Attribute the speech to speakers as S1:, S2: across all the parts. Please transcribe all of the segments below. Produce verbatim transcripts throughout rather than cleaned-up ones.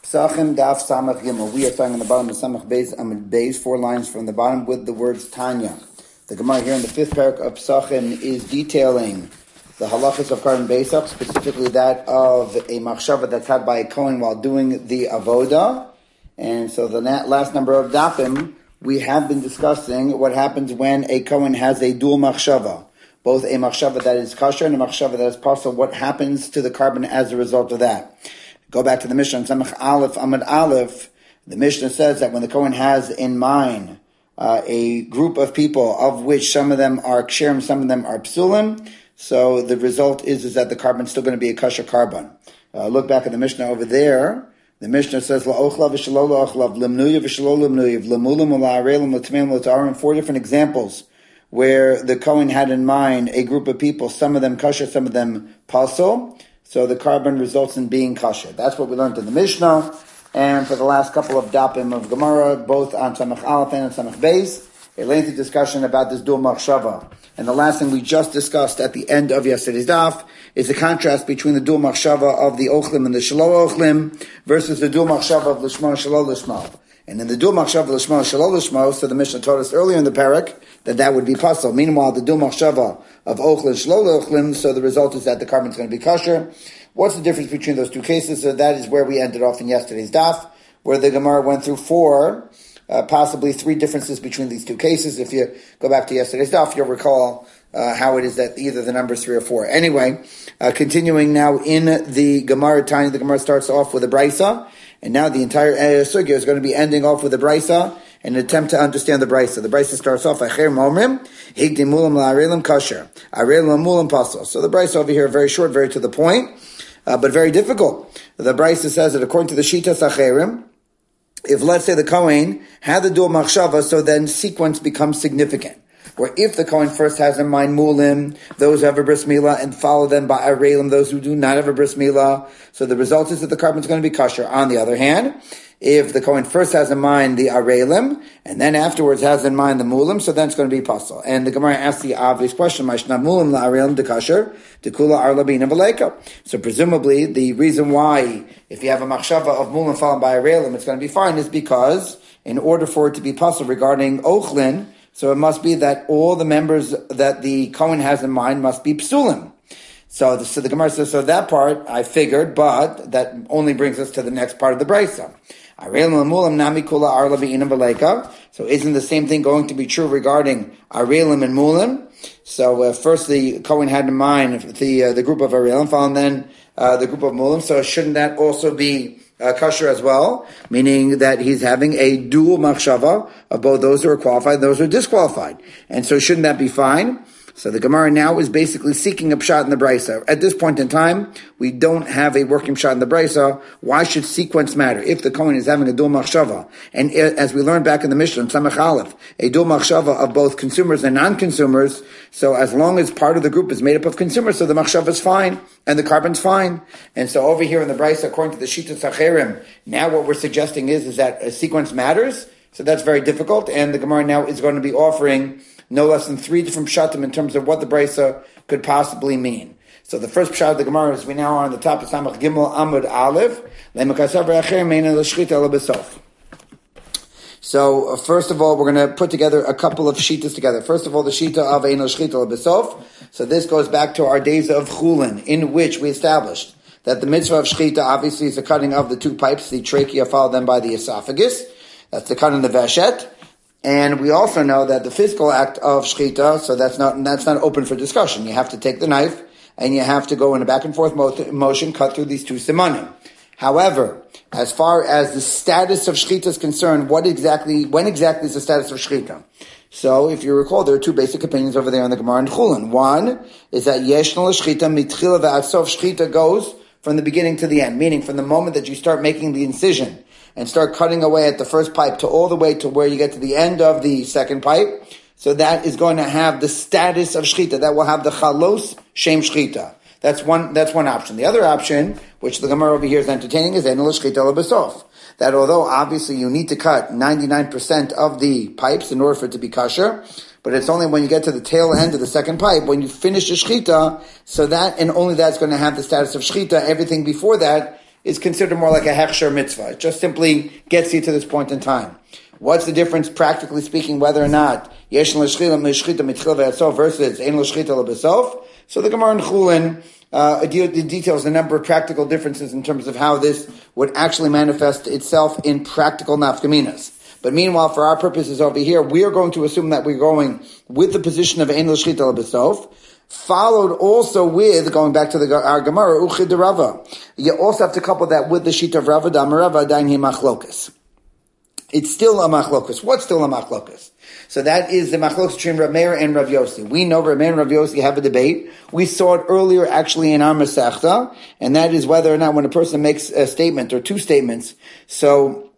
S1: Psachim Daf Samach Gimel. We are starting on the bottom of Samach Beis Amud Beis, four lines from the bottom with the words Tanya. The Gemara here in the fifth parak of Psachim is detailing the halachas of Karban Beisach, specifically that of a machshava that's had by a Kohen while doing the avoda. And so the last number of dafim, we have been discussing what happens when a Kohen has a dual machshava, both a machshava that is kosher and a machshava that is partial. What happens to the carbon as a result of that? Go back to the Mishnah, Samach Aleph, Amud Aleph. The Mishnah says that when the Kohen has in mind uh, a group of people, of which some of them are ksherim, some of them are psulim, so the result is, is that the carbon is still going to be a kosher carbon. Uh, look back at the Mishnah over there. The Mishnah says, La'ochlav v'shelo la'ochlav, lemnuyev v'shelo lemnuyev, lemulim u'la'arelim l'tmeim l'ta'arim, four different examples where the Kohen had in mind a group of people, some of them kosher, some of them pasol. So the carbon results in being kosher. That's what we learned in the Mishnah. And for the last couple of dapim of Gemara, both on Samach Aleph and on Samach Beis, a lengthy discussion about this dual machshava. And the last thing we just discussed at the end of yesterday's daf is the contrast between the dual machshava of the ochlim and the shelo ochlim versus the dual machshava of lishma and shelo lishma. And in the dual machshava lishma and shelo lishma, so the Mishnah taught us earlier in the parak that that would be pasul. Meanwhile, the dual machshava of ochlim and shelo ochlim, so the result is that the carbon is going to be kosher. What's the difference between those two cases? So that is where we ended off in yesterday's daf, where the Gemara went through four, uh, possibly three differences between these two cases. If you go back to yesterday's daf, you'll recall uh, how it is that either the number is three or four. Anyway, uh, continuing now in the Gemara Tanya, the Gemara starts off with a brisa, and now the entire uh, sugya is going to be ending off with a brisa, in an attempt to understand the brisa. The brisa starts off, Acher Momrim, Higdi Mulam La'arelim Kasher, Arelim Mulam Pasal. So the brisa over here, very short, very to the point. Uh, but very difficult. The Brisa says that according to the Shita Sacherim, if let's say the Kohen had the dual machshava, so then sequence becomes significant. Or if the Kohen first has in mind mulim, those who have a bris milah, and follow them by arelim, those who do not have a bris milah, so the result is that the carbon is going to be kosher. On the other hand, if the Kohen first has in mind the arelim, and then afterwards has in mind the mulim, so then it's going to be pasul. And the Gemara asks the obvious question, Mashna mulim la'arelim de kasher, de kula arlabina v'leika. So presumably, the reason why, if you have a machshava of mulim followed by arelim, it's going to be fine, is because, in order for it to be pasul regarding ochlin, so it must be that all the members that the Kohen has in mind must be psulim. So the, so the Gemara says, so that part I figured, but that only brings us to the next part of the brisa. So isn't the same thing going to be true regarding Arelim and Mulim? So uh, first the Kohen had in mind the uh, the group of Arelim, and then uh, the group of Mulim. So shouldn't that also be uh, kosher as well? Meaning that he's having a dual machshava of both those who are qualified and those who are disqualified. And so shouldn't that be fine? So the Gemara now is basically seeking a pshat in the brisa. At this point in time, we don't have a working pshat in the brisa. Why should sequence matter? If the Kohen is having a dual machshava, and as we learned back in the Mishnah, Samach Aleph, a dual machshava of both consumers and non-consumers, so as long as part of the group is made up of consumers, so the machshava is fine, and the carbon's fine. And so over here in the brisa, according to the Shita Sacherim, now what we're suggesting is, is that a sequence matters. So that's very difficult, and the Gemara now is going to be offering no less than three different pshatim in terms of what the brisa could possibly mean. So the first pshat of the Gemara is we now are on the top of Samach Gimel Amud Aleph. So uh, first of all, we're going to put together a couple of shitas together. First of all, the shita of Ein L'Shchita L'Besof. So this goes back to our days of Chulin, in which we established that the mitzvah of shchita obviously is the cutting of the two pipes, the trachea followed then by the esophagus. That's the cut in the veshet. And we also know that the physical act of shchita, so that's not that's not open for discussion. You have to take the knife and you have to go in a back and forth motion, cut through these two simanim. However, as far as the status of shchita is concerned, what exactly, when exactly is the status of shchita? So, if you recall, there are two basic opinions over there in the Gemara and Chulin. One is that yeshna l'shchita mitchila v'ad sof, shchita goes from the beginning to the end, meaning from the moment that you start making the incision and start cutting away at the first pipe to all the way to where you get to the end of the second pipe. So that is going to have the status of shchita. That will have the chalos shem shchita. That's one, that's one option. The other option, which the Gemara over here is entertaining, is ein l'shchita l'besof. That although obviously you need to cut ninety-nine percent of the pipes in order for it to be kosher, but it's only when you get to the tail end of the second pipe, when you finish the shchita, so that and only that's going to have the status of shchita. Everything before that is considered more like a hechsher mitzvah. It just simply gets you to this point in time. What's the difference, practically speaking, whether or not yesh l'shchita l'shchita mitchil v'yatsof versus ein l'shchita l'besof? So the Gemara in Chulin uh, details a number of practical differences in terms of how this would actually manifest itself in practical nafkaminas. But meanwhile, for our purposes over here, we are going to assume that we're going with the position of ein l'shchita l'besof, followed also with, going back to the our Gemara, uchid de Rava. You also have to couple that with the sheet of Rava, Damar Rava, dain hi machlokas. It's still a machlokas. What's still a machlokas? So that is the machlokas between Rav Meir and Rav Yossi. We know Rav Meir and Rav Yossi have a debate. We saw it earlier actually in our Masechta, and that is whether or not when a person makes a statement or two statements, so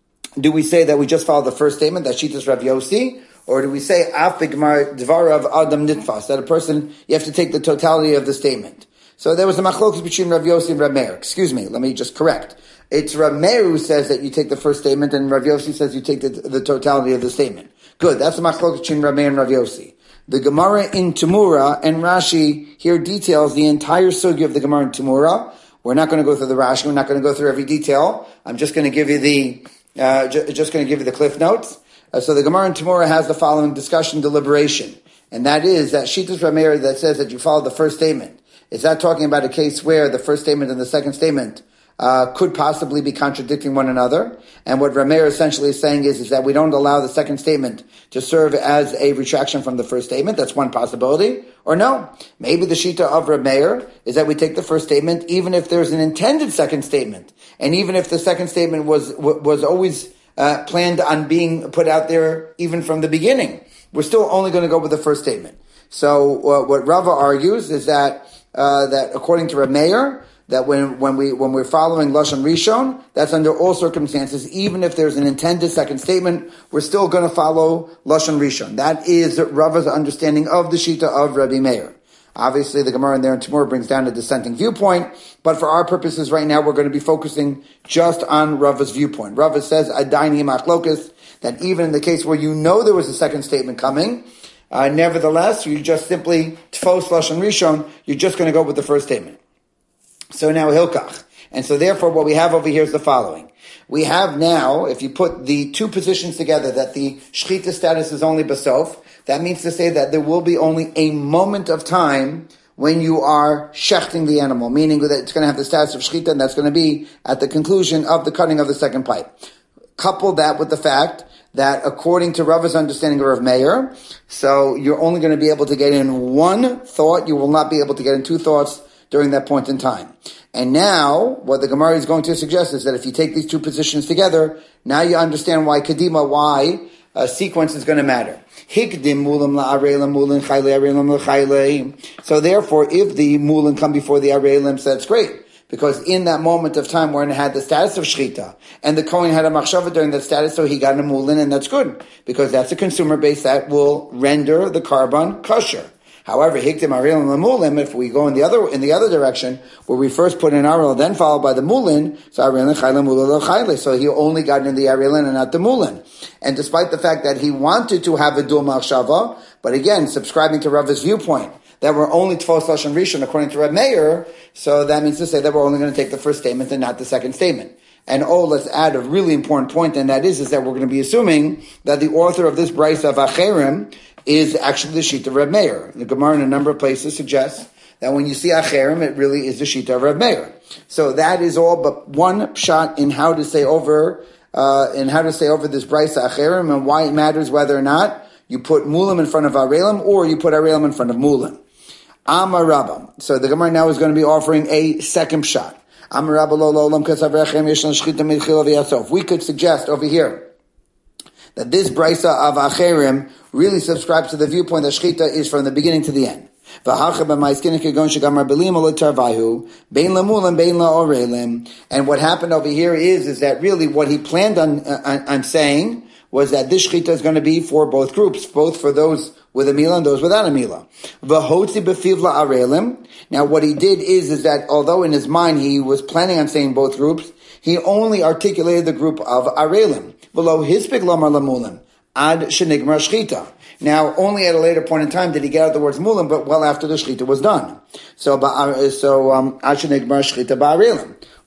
S1: do we say that we just follow the first statement, that Shitas Rav Yossi, or do we say Af b'gmar dvarav adam nitfas, that a person, you have to take the totality of the statement? So there was a machlokas between Rav Yossi and Rav Meir. Excuse me, let me just correct. It's Rav Meir who says that you take the first statement, and Rav Yossi says you take the, the totality of the statement. Good, that's the machlokas between Rav Meir and Rav Yossi. The Gemara in Tamura, and Rashi here details the entire sugya of the Gemara in Tamura. We're not going to go through the Rashi, we're not going to go through every detail. I'm just going to give you the, uh, ju- just going to give you the cliff notes. Uh, so the Gemara in Tamura has the following discussion, deliberation. And that is that Shitas Rav Meir that says that you follow the first statement. Is that talking about a case where the first statement and the second statement Uh, could possibly be contradicting one another? And what Rav Meir essentially is saying is, is that we don't allow the second statement to serve as a retraction from the first statement. That's one possibility. Or no, maybe the shita of Rav Meir is that we take the first statement even if there's an intended second statement. And even if the second statement was was always uh, planned on being put out there even from the beginning. We're still only going to go with the first statement. So uh, what Rava argues is that uh, that according to Rav Meir, that when, when we, when we're following Lashon Rishon, that's under all circumstances, even if there's an intended second statement, we're still going to follow Lashon Rishon. That is Rava's understanding of the Shita of Rabbi Meir. Obviously, the Gemara in there in Tamur brings down a dissenting viewpoint, but for our purposes right now, we're going to be focusing just on Rava's viewpoint. Rava says, Adain hi machlokas, that even in the case where you know there was a second statement coming, uh, nevertheless, you just simply tfos Lashon Rishon, you're just going to go with the first statement. So now Hilkach. And so therefore what we have over here is the following. We have now, if you put the two positions together, that the Shechita status is only Basof, that means to say that there will be only a moment of time when you are shechting the animal, meaning that it's going to have the status of Shechita, and that's going to be at the conclusion of the cutting of the second pipe. Couple that with the fact that according to Rava's understanding of Rav Meir, so you're only going to be able to get in one thought, you will not be able to get in two thoughts during that point in time. And now, what the Gemara is going to suggest is that if you take these two positions together, now you understand why Kadima, why uh, sequence is going to matter. Hikdim mulim la'arelim mulin chayle arelim l'chayle. So therefore, if the mulin come before the arelim, so that's great. Because in that moment of time where it had the status of shchita, and the Kohen had a machshava during that status, so he got a mulin, and that's good. Because that's a consumer base that will render the carbon kosher. However, hiktim arelim lemulim, if we go in the other in the other direction, where we first put in arel, then followed by the mulin, so arelim chayle mulin chayle. So he only got in the arelim and not the mulin. And despite the fact that he wanted to have a dual machshava, but again, subscribing to Rava's viewpoint, that we're only tfos lashon rishon according to Rav Meir, so that means to say that we're only going to take the first statement and not the second statement. And oh, let's add a really important point, and that is, is that we're going to be assuming that the author of this brisa of Acherim is actually the Shita of Rav Meir. The Gemara in a number of places suggests that when you see Acherim, it really is the Shita of Rav Meir. So that is all but one shot in how to say over, uh, in how to say over this brisa Acherim, and why it matters whether or not you put Mulim in front of Arelim, or you put Arelim in front of Mulim. Amar Rabba. So the Gemara now is going to be offering a second shot. Amar Rabba lo lo olam kasavrechem yeshna shchita mitchila v'yasof. We could suggest over here that this brisa of Acherim really subscribes to the viewpoint that shchita is from the beginning to the end. And what happened over here is, is that really what he planned on, on, on saying was that this shchita is going to be for both groups, both for those with a milah and those without a milah. Now what he did is, is that although in his mind he was planning on saying both groups, he only articulated the group of arelim. Below hispik lamar lamulim ad shenigmar shchita. Now, only at a later point in time did he get out the words mulim, but well after the shchita was done. So, so um, ad shenigmar shchita ba'arelim.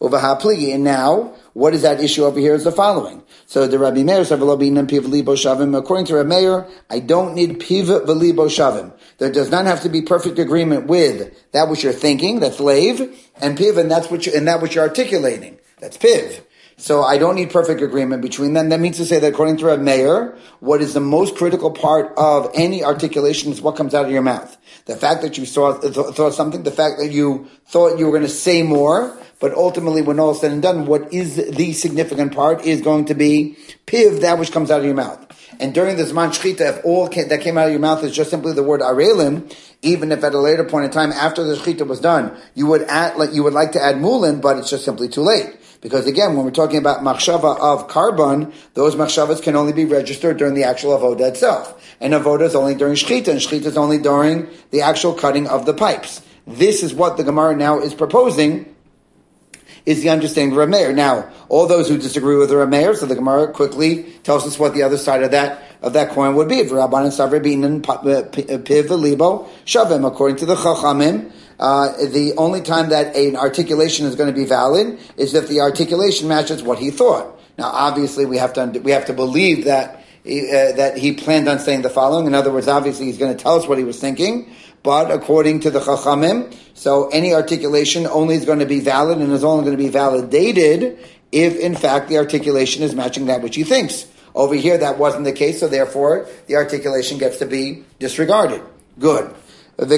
S1: And now, what is that issue over here is the following. So the Rabbi Meir said, according to Rabbi Meir, I don't need piv v'libo shavim. There does not have to be perfect agreement with that which you're thinking, that's lave, and piv, and that's what you, and that which you're articulating, that's piv. So I don't need perfect agreement between them. That means to say that according to Rabbi Meir, what is the most critical part of any articulation is what comes out of your mouth. The fact that you saw, th- thought something, the fact that you thought you were going to say more, but ultimately when all is said and done, what is the significant part is going to be piv, that which comes out of your mouth. And during the Zman Shechita, if all came, that came out of your mouth is just simply the word arelim, even if at a later point in time, after the Shechita was done, you would add, like, you would like to add mulin, but it's just simply too late. Because again, when we're talking about machshava of carbon, those machshavas can only be registered during the actual avoda itself. And avoda is only during shchita, and shchita is only during the actual cutting of the pipes. This is what the Gemara now is proposing, is the understanding of Rav Meir. Now, all those who disagree with Rav Meir, so the Gemara quickly tells us what the other side of that of that coin would be. Rabbanan savre binan piv v'libo shavim, according to the Chachamim. Uh, the only time that an articulation is going to be valid is if the articulation matches what he thought. Now, obviously, we have to we have to believe that he, uh, that he planned on saying the following. In other words, obviously, he's going to tell us what he was thinking. But according to the Chachamim, so any articulation only is going to be valid and is only going to be validated if, in fact, the articulation is matching that which he thinks. Over here, that wasn't the case, so therefore, the articulation gets to be disregarded. Good. The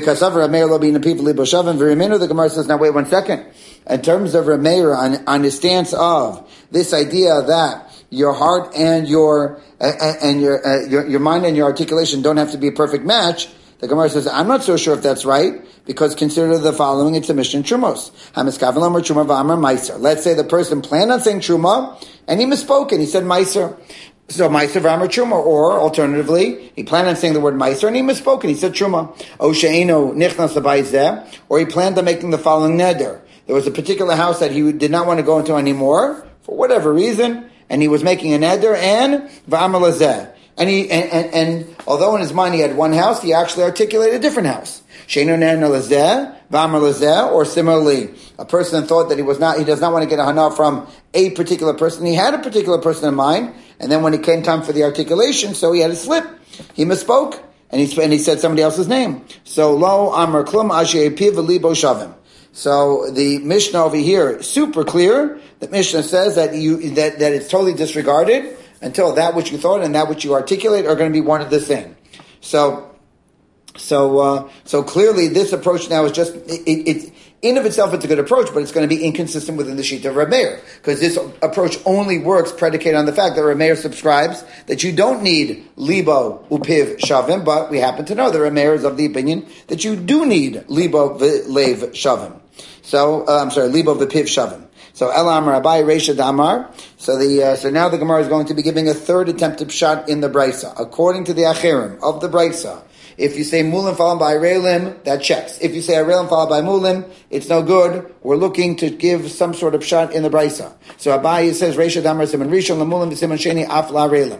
S1: Gemara says, now wait one second. In terms of Rav Meir, on, on his stance of this idea that your heart and your uh, and your, uh, your your mind and your articulation don't have to be a perfect match, the Gemara says, I'm not so sure if that's right, because consider the following, it's a Mishnah Trumos. Let's say the person planned on saying Truma, and he misspoke, and he said Meiser. So Meiser v'amar Truma, or alternatively, he planned on saying the word Meiser and he misspoke and he said Truma. O she'eno nichnas l'bayzeh, or he planned on making the following neder. There was a particular house that he did not want to go into anymore, for whatever reason, and he was making a neder, and v'amar lazeh. And he, and, and, and although in his mind he had one house, he actually articulated a different house. She'eno neder lazeh, v'amar lazeh, or similarly, a person thought that he was not, he does not want to get a hana from a particular person. He had a particular person in mind, and then when it came time for the articulation, so he had a slip. He misspoke, and he and he said somebody else's name. So lo amar klum asher piv v'libo shavim. So the Mishnah over here, super clear. The Mishnah says that you that, that it's totally disregarded until that which you thought and that which you articulate are going to be one and the same. So, so, uh, so clearly this approach now is just it. it, it In of itself, it's a good approach, but it's going to be inconsistent within the sheet of Rav Meir, because this approach only works predicated on the fact that Rav Meir subscribes that you don't need libo upiv shavim, but we happen to know that Rav Meir is of the opinion that you do need libo v'lev shavim. So, uh, I'm sorry, libo v'piv shavim. So, El Amar Abai Reisha Damar. So the uh, so now the Gemara is going to be giving a third attempt at pshat in the Brisa, according to the Acherim of the Brisa. If you say Mulin followed by Arelim, that checks. If you say Arelim followed by Mulin, it's no good. We're looking to give some sort of shot in the Brisa. So Abai says, Reisha Damar Simon Rishon, Lamulin, Simon Sheni, Af La Arelim.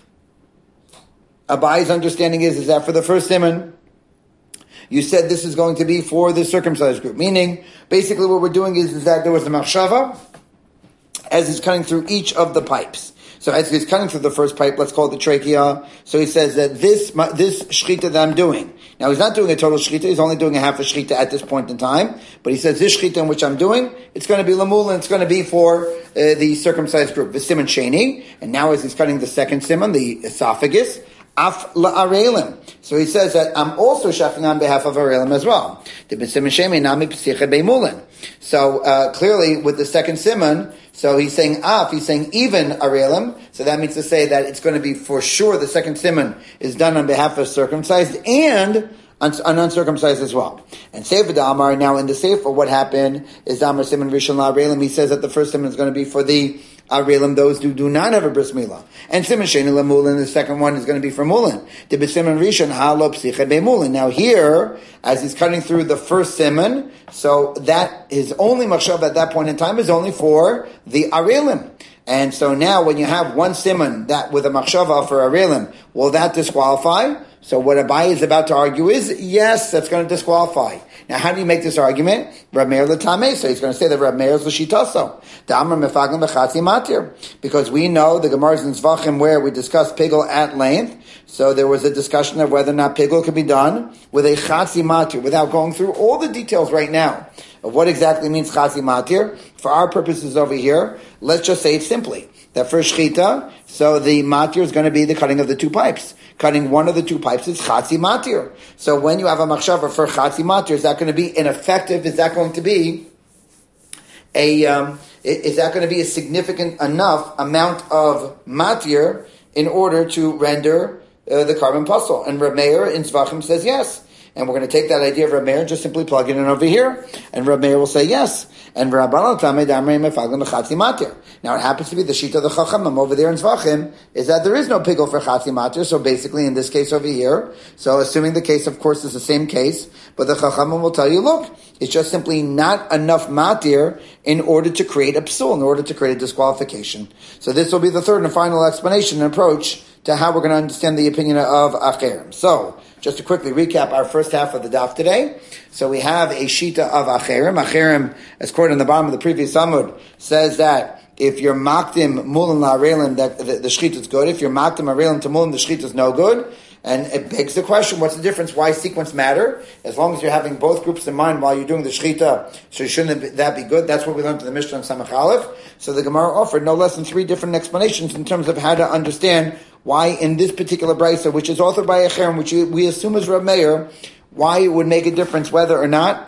S1: Abai's understanding is, is that for the first Simon, you said this is going to be for the circumcised group. Meaning, basically what we're doing is, is that there was the Machshava, as it's cutting through each of the pipes. So as he's cutting through the first pipe, let's call it the trachea. So he says that this this shechita that I'm doing, now he's not doing a total shechita, he's only doing a half a shechita at this point in time, but he says this shechita in which I'm doing, it's going to be lamul, and it's going to be for uh, the circumcised group, the simon sheni, and now as he's cutting the second simon, the esophagus, af la'arelim. So he says that I'm also shafting on behalf of arelim as well. So uh, clearly with the second simon, so he's saying af, he's saying even arelim. So that means to say that it's going to be for sure the second simon is done on behalf of circumcised and un- uncircumcised as well. And Sefer Damar, now in the Sefer, what happened is Damar simon rishon la arelim. He says that the first simon is going to be for the arelim, those who do not have a bris milah. And simon sheni la mulin, the second one is going to be for mulin. The simon rishon halo psiche be mulin. Now here, as he's cutting through the first simon, so that his only machshav at that point in time is only for the arelim. And so now when you have one simon that with a machshava for arelim, will that disqualify? So what Abai is about to argue is, yes, that's going to disqualify. Now, how do you make this argument? Rab Meir l'tameh, so he's going to say that Rab Meir is l'shitaso. D'amar mefaglim b'chatzi matir. Because we know the Gemara's in Zvachim where we discussed pigul at length, so there was a discussion of whether or not pigul could be done with a chatzi matir, without going through all the details right now of what exactly means chatzi matir. For our purposes over here, let's just say it simply. That for shchita, so the matir is going to be the cutting of the two pipes. Cutting one of the two pipes is chatzi matir. So when you have a machshava for chatzi matir, is that going to be ineffective? Is that going to be a, um, is that going to be a significant enough amount of matir in order to render uh, the carbon puzzle? And Reb Meir in Zvachim says yes. And we're going to take that idea of Reb Meir and just simply plug it in over here. And Reb Meir will say yes. And Rabban al-Tameh damrei mefaglim b'chatzi matir. Now it happens to be the sheet of the Chachamim over there in Zvachim is that there is no pigul for chatzi matir. So basically in this case over here, so assuming the case of course is the same case, but the Chachamim will tell you, look, it's just simply not enough matir in order to create a psul, in order to create a disqualification. So this will be the third and final explanation and approach to how we're going to understand the opinion of Acherim. So, just to quickly recap our first half of the daf today. So we have a shita of Acherim. Acherim, as quoted on the bottom of the previous Amud, says that if you're makdim mulan la'arelim, that the, the shchita is good. If you're makdim arelim to mulan, the shchita is no good. And it begs the question, what's the difference? Why sequence matter? As long as you're having both groups in mind while you're doing the shchita, so shouldn't that be good? That's what we learned in the Mishnah on Samach Aleph. So the Gemara offered no less than three different explanations in terms of how to understand why in this particular brisa, which is authored by Acherim, which we assume is Reb Meir, why it would make a difference whether or not,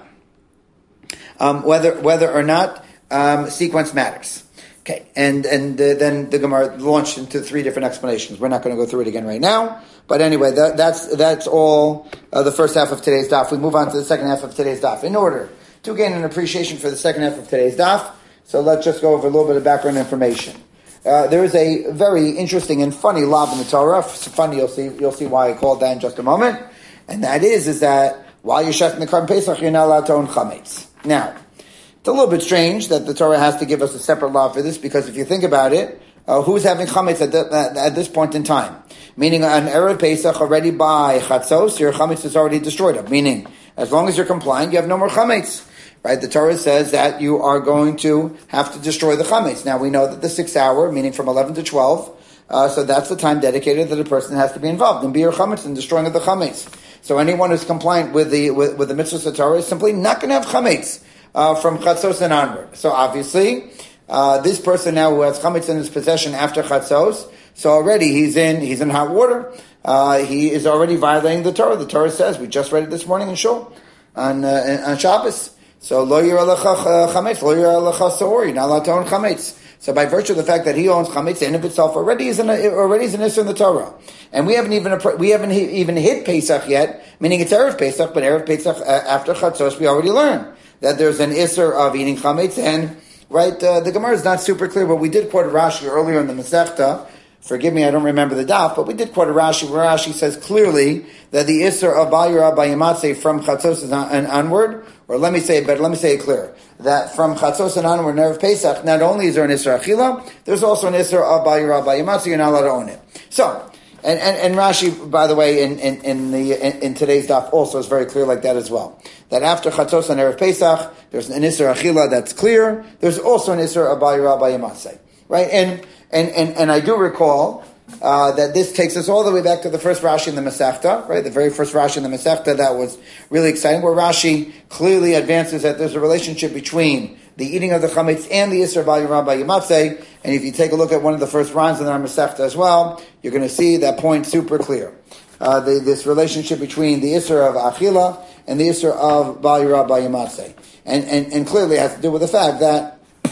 S1: um, whether whether or not um, sequence matters. Okay, and and uh, then the Gemara launched into three different explanations. We're not going to go through it again right now, but anyway, that, that's that's all uh, the first half of today's daf. We move on to the second half of today's daf. In order to gain an appreciation for the second half of today's daf, so let's just go over a little bit of background information. Uh, there is a very interesting and funny law in the Torah. It's funny, you'll see, you'll see why I called that in just a moment. And that is, is that while you're shechting the Karban Pesach, you're not allowed to own chametz. Now, it's a little bit strange that the Torah has to give us a separate law for this, because if you think about it, uh, who's having chametz at, the, at, at this point in time? Meaning, on Erev Pesach, already by chatzos, your chametz is already destroyed. Meaning, as long as you're compliant, you have no more chametz. Right, the Torah says that you are going to have to destroy the chametz. Now we know that the sixth hour, meaning from eleven to twelve, uh, so that's the time dedicated that a person has to be involved in biur chametz and destroying of the chametz. So anyone who's compliant with the with, with the mitzvahs of the Torah is simply not going to have chametz uh, from chatzos and onward. So obviously, uh, this person now who has chametz in his possession after chatzos, so already he's in he's in hot water. Uh, he is already violating the Torah. The Torah says, we just read it this morning in Shul on uh, on Shabbos. So, lo yir alecha chametz, lo yir alecha saor, you're not allowed to own chametz. So by virtue of the fact that he owns chametz, in of itself already is an, already is an issur in the Torah. And we haven't even, we haven't even hit Pesach yet, meaning it's Erev Pesach, but Erev Pesach, uh, after Chatzos, we already learned that there's an issur of eating chametz, and, right, uh, the Gemara is not super clear, but we did quote Rashi earlier in the Masechta. Forgive me, I don't remember the daf, but we did quote a Rashi, where Rashi says clearly that the issur of Bal Yirah Bayimatzeh from Chatzos and onward, or let me say it better, let me say it clear, that from Chatzos and onward, Erev Pesach, not only is there an issur achila, there's also an issur of Bal Yirah Bayimatzeh, you're not allowed to own it. So, and, and, and Rashi, by the way, in, in, in the, in, in today's daf also is very clear like that as well. That after Chatzos and Erev Pesach, there's an issur achila that's clear, there's also an issur of Bal Yirah Bayimatzeh. Right? And, And, and, and I do recall uh, that this takes us all the way back to the first Rashi in the Masechta, right? The very first Rashi in the Masechta that was really exciting, where Rashi clearly advances that there's a relationship between the eating of the chametz and the Isser Bal Yirah Bayimatzeh. And if you take a look at one of the first Rans in our Masechta as well, you're going to see that point super clear. Uh, the, this relationship between the Isser of Achila and the Isser of Bal Yirah Bayimatzeh. And, and, and clearly it has to do with the fact that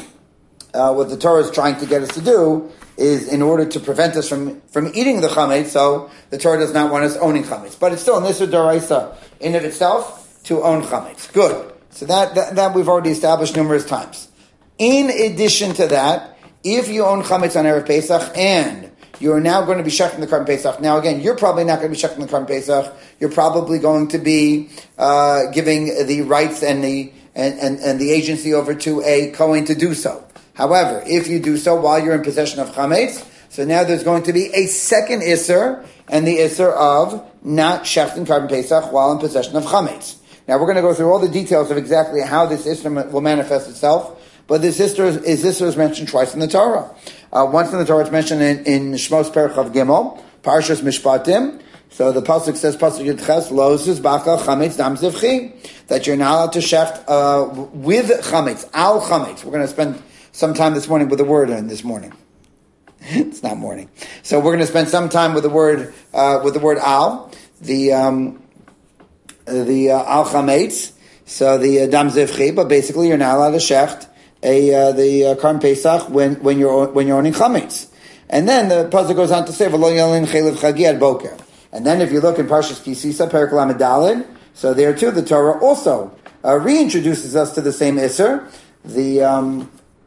S1: Uh, what the Torah is trying to get us to do is in order to prevent us from, from eating the chametz, so the Torah does not want us owning chametz. But it's still an issur d'oraisa in of itself to own chametz. Good. So that, that, that we've already established numerous times. In addition to that, if you own chametz on Erev Pesach and you're now going to be shechting the Karban Pesach. Now again, you're probably not going to be shechting the Karban Pesach. You're probably going to be uh, giving the rights and the and, and, and the agency over to a Kohen to do so. However, if you do so while you're in possession of chametz, so now there's going to be a second issur, and the issur of not shechting Karban Pesach while in possession of chametz. Now we're going to go through all the details of exactly how this Isser will manifest itself. But this Isser is, is, Isser is mentioned twice in the Torah. Uh, once in the Torah it's mentioned in, in Shmos Perek Chav Gimel, Parshas Mishpatim. So the pasuk says, pasuk Yudches, Lo Zizbacha Chametz Dam Zivchi, that you're not allowed to shecht uh, with chametz, al chametz. We're going to spend some time this morning with the word in this morning. It's not morning, so we're going to spend some time with the word uh, with the word al, the um, the uh, al chametz. So the uh, dam zivchi, but basically you're not allowed to shecht a uh, the uh, Karban Pesach when when you're when you're owning chametz. And then the pasuk goes on to say, V'lo yalin chelev chagi ad boker. And then if you look in Parshas Kisisa, Perek Lamed Daled, so there too the Torah also uh, reintroduces us to the same Isser. The um,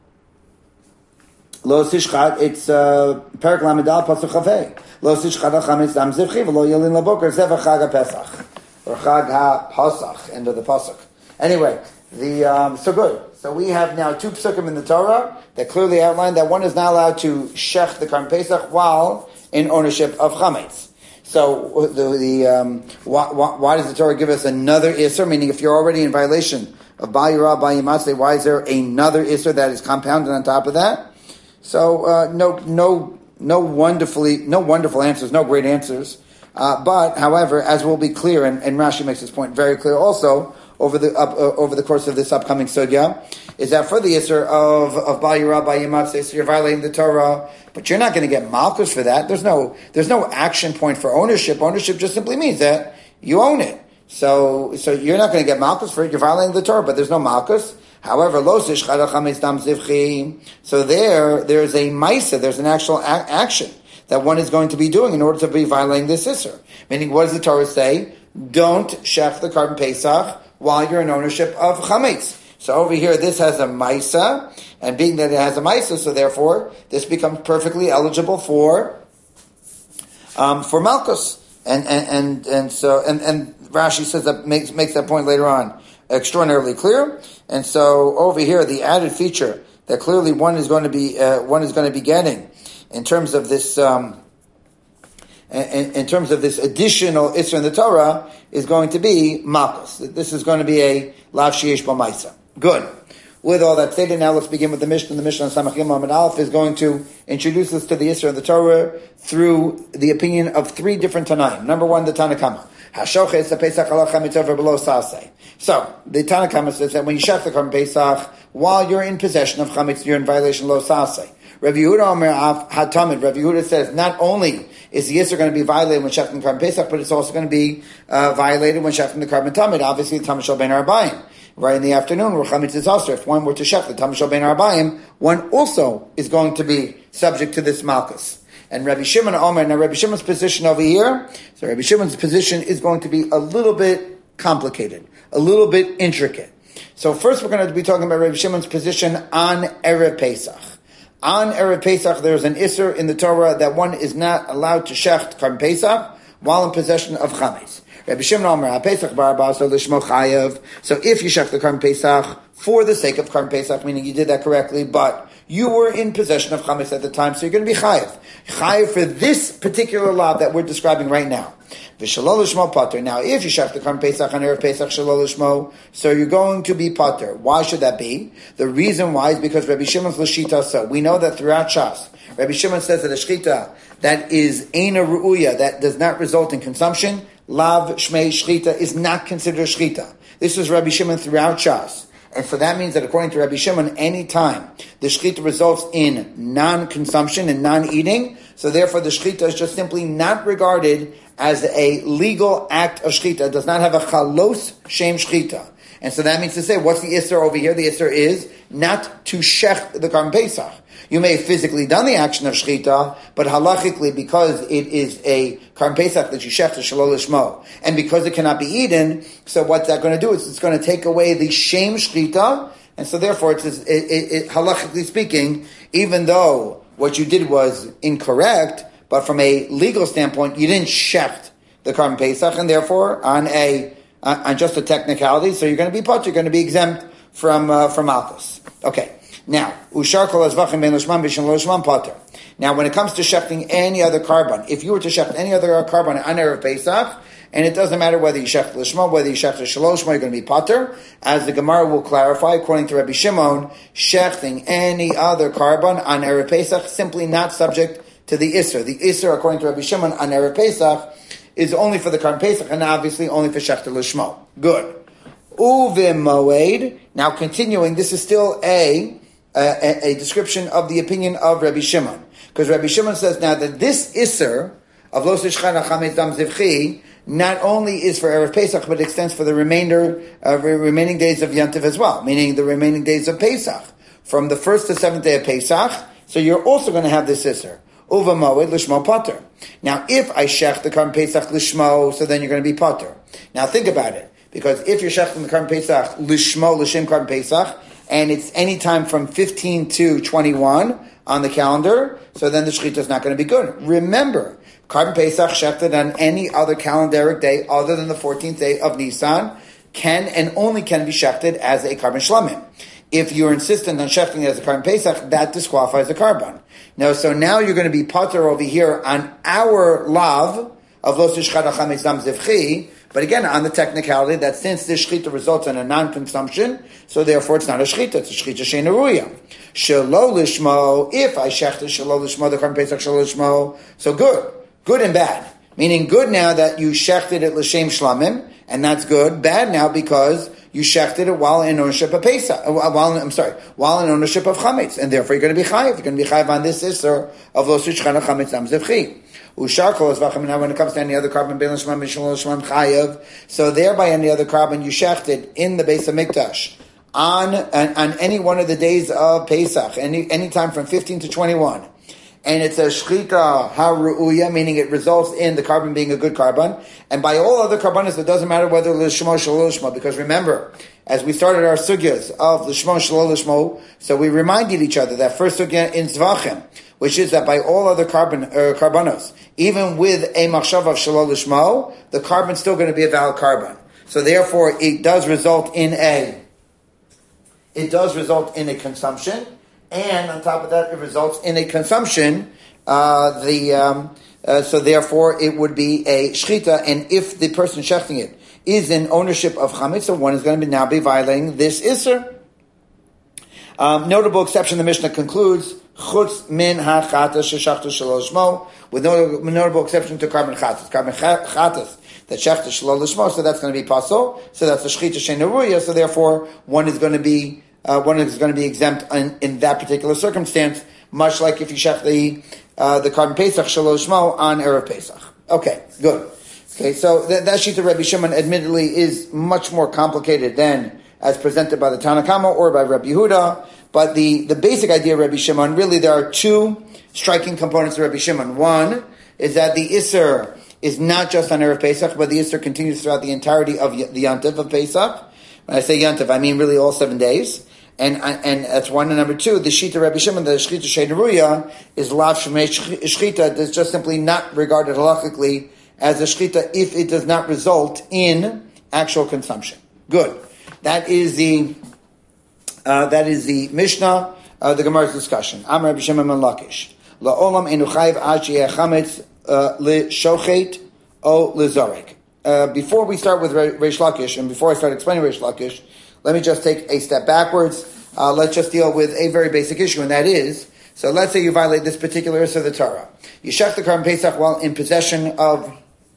S1: Lo Sishchat, it's uh, Perek Lamed Daled Pasuk Chavei. Lo Sishchat HaChametz Dam Zivchi V'lo Yalin Laboker Zeva Chag HaPesach. Or Chag HaPasach, end of the Pasuk. Anyway, the um, so good. So we have now two psukim in the Torah that clearly outline that one is not allowed to shech the Karban Pesach while in ownership of Chametz. So the, the um, why, why, why does the Torah give us another Isser? Meaning, if you're already in violation of Bal Yirah, Bal Yimatzeh, why is there another Isser that is compounded on top of that? So uh, no, no, no wonderfully, no wonderful answers, no great answers. Uh, but, however, as will be clear, and, and Rashi makes this point very clear also over the up, uh, over the course of this upcoming sugya, is that for the Isser of of Bal Yirah, Bal Yimatzeh, so you're violating the Torah. But you're not going to get malchus for that. There's no, there's no action point for ownership. Ownership just simply means that you own it. So, so you're not going to get malchus for it. You're violating the Torah, but there's no malchus. However, lo sishchad chametz dam zivchi. So there, there's a maisa. There's an actual a- action that one is going to be doing in order to be violating this Isser. Meaning, what does the Torah say? Don't shech the Karban Pesach while you're in ownership of chametz. So over here, this has a maisa, and being that it has a maisa, so therefore, this becomes perfectly eligible for um, for malchus. And and and and so and, and Rashi says that makes makes that point later on extraordinarily clear. And so over here, the added feature that clearly one is going to be uh, one is going to be getting in terms of this. Um, In, in terms of this additional Isser in the Torah, is going to be Malchus. This is going to be a Lav Sheyesh B'Maisa. Good. With all that stated, now let's begin with the Mishnah. The Mishnah on Samach Yom Amud Aleph is going to introduce us to the Isser of the Torah through the opinion of three different Tanaim. Number one, the Tanakama. Hashoches Pesach Alach Chametz Below Saseh. So, the Tanakama says that when you shech the Karban Pesach, while you're in possession of Chametz, you're in violation of Lo Saseh. Rabbi Yehuda Omer Hatamid. Rabbi Yehuda says not only is the Yisr going to be violated when shechting the Karban Pesach, but it's also going to be uh, violated when shechting the Karban Tamid. Obviously, the Tamid Shel Ben Arbayim. Right in the afternoon, where Chametz is also, if one were to shech the Tamid Shel Ben Arbayim, one also is going to be subject to this Malchus. And Rabbi Shimon Omer, now Rabbi Shimon's position over here, so Rabbi Shimon's position is going to be a little bit complicated, a little bit intricate. So first we're going to be talking about Rabbi Shimon's position on Erev Pesach. On Erev Pesach, there's an Isser in the Torah that one is not allowed to shecht Karban Pesach while in possession of Chametz. Rabbi Shimon Omer, HaPesach bar baso lishmo chayav. So if you shecht the Karban Pesach for the sake of Karban Pesach, meaning you did that correctly, but you were in possession of Chametz at the time, so you're going to be chayav. Chayav for this particular law that we're describing right now. V'shalol lishmo pater. Now, if you shecht the Karban Pesach on Erev Pesach shalol lishmo, so you're going to be pater. Why should that be? The reason why is because Rabbi Shimon's l'shita. So we know that throughout Shas, Rabbi Shimon says that a shchita that is eina ru'uya, that does not result in consumption, lav shmei shchita, is not considered shchita. This is Rabbi Shimon throughout Shas. And so that means that according to Rabbi Shimon, any time the shchita results in non-consumption and non-eating, so therefore the shchita is just simply not regarded as a legal act of shchita. It does not have a chalos shem shchita. And so that means to say, what's the Isser over here? The Isser is not to shech the Karban Pesach. You may have physically done the action of shchita, but halachically, because it is a Karban Pesach that you shech to shalol lishmo, and because it cannot be eaten, so what's that going to do? Is it's going to take away the shame shchita, and so therefore, it's it, it, it, halachically speaking, even though what you did was incorrect, but from a legal standpoint, you didn't shecht the Karban Pesach, and therefore, on a on just a technicality, so you're going to be put, you're going to be exempt from uh, from malchus. Okay. Now, ushar kol azvachim ben lishman b'shem lo lishman pater. Now, when it comes to shechting any other carbon, if you were to shecht any other carbon on Erev Pesach, and it doesn't matter whether you shech l'shmo, whether you shech l'shaloshmo, you're going to be pater. As the Gemara will clarify, according to Rabbi Shimon, shechting any other carbon on Erev Pesach simply not subject to the Isser. The Isser, according to Rabbi Shimon, on Erev Pesach is only for the carbon Pesach, and obviously only for shech l'shmo. Good. Uvim moed. Now continuing, this is still a, a, a description of the opinion of Rabbi Shimon. Because Rabbi Shimon says now that this Isser of Lo Tishchana Chametz Dam Zivchi not only is for Erev Pesach, but extends for the remainder, uh, remaining days of Yantiv as well, meaning the remaining days of Pesach. From the first to seventh day of Pesach, so you're also going to have this Isser. Uva Moed Lishmo Potter. Now if I shech the Karm Pesach Lishmo, so then you're going to be Potter. Now think about it. Because if you're shechting the Karm Pesach Lishmo Lishim Karm Pesach, and it's any time from fifteen to twenty-one on the calendar, so then the shechita is not going to be good. Remember, Karban Pesach shechted on any other calendaric day other than the fourteenth day of Nisan can and only can be shechted as a Karban Shlamim. If you're insistent on shechting it as a Karban Pesach, that disqualifies the Karban. Now, so now you're going to be potter over here on our lav of Lo Tishchad Chametz Dam Zivchi, but again, on the technicality that since this shechita results in a non-consumption, so therefore it's not a shechita, it's a shechita she'eina ruya. Shelo lishmo, if I shechted shelo lishmo, the Karban Pesach shelo lishmo, so good. Good and bad. Meaning good now that you shechted it l'shem shlamim, and that's good. Bad now because you shechted it while in ownership of Pesach, while, I'm sorry, while in ownership of chametz, and therefore you're going to be chayiv. You're going to be chayiv on this isser of lo shechana chametz dam zevchi. Ushar kol zvachim. Now when it comes to any other carbon, bein l'shmam mishal l'shmam chayiv. So thereby any other carbon you shechted in the base of mikdash on, on on any one of the days of Pesach, any any time from fifteen to twenty-one. And it's a shchita haru'uya, meaning it results in the carbon being a good carbon. And by all other carbonas, it doesn't matter whether l'shmo shelo l'shmo, because remember, as we started our sugyas of l'shmo shelo l'shmo, so we reminded each other that first sugya in Zvachim, which is that by all other carbon uh, carbonos, even with a machshav of shelo l'shmo, the carbon's still going to be a valid carbon. So therefore, it does result in a, it does result in a consumption. And on top of that, it results in a consumption. Uh, the um, uh, so therefore, it would be a shchita. And if the person shechting it is in ownership of chametz, so one is going to be now be violating this isser. Um, notable exception, the Mishnah concludes chutz min ha'chatas sheshachta shelo l'shmo, with no notable exception to carbon chatas. Carbon chatas that shechta shelo l'shmo, so that's going to be pasul. So that's a shchita she'eina ruya. So therefore, one is going to be. Uh, one is going to be exempt in, in that particular circumstance, much like if you shech the uh, the carbon Pesach shelo l'shmo on Erev Pesach. Okay, good. Okay, so th- that sheet of Rabbi Shimon admittedly is much more complicated than as presented by the Tanna Kama or by Rabbi Yehuda, but the, the basic idea of Rabbi Shimon, really there are two striking components of Rabbi Shimon. One is that the Isser is not just on Erev Pesach, but the Isser continues throughout the entirety of the Yantiv of Pesach. When I say Yantiv, I mean really all seven days. And and that's one. And number two, the Shita Rabbi Shimon, the Shchita she'eina ruya, is lav shemei shchita, that's just simply not regarded halachically as a shchita if it does not result in actual consumption. Good. That is the uh, that is the Mishnah, uh, the Gemara's discussion. Am Rabbi Shimon ben Lakish la'olam enu chayiv ad sheyeh chametz li'shochet o li'zarek. Before we start with Reish Lakish, and before I start explaining Reish Lakish, let me just take a step backwards. Uh, let's just deal with a very basic issue, and that is, so let's say you violate this particular issue of the Torah. You shech the Karban Pesach while in possession of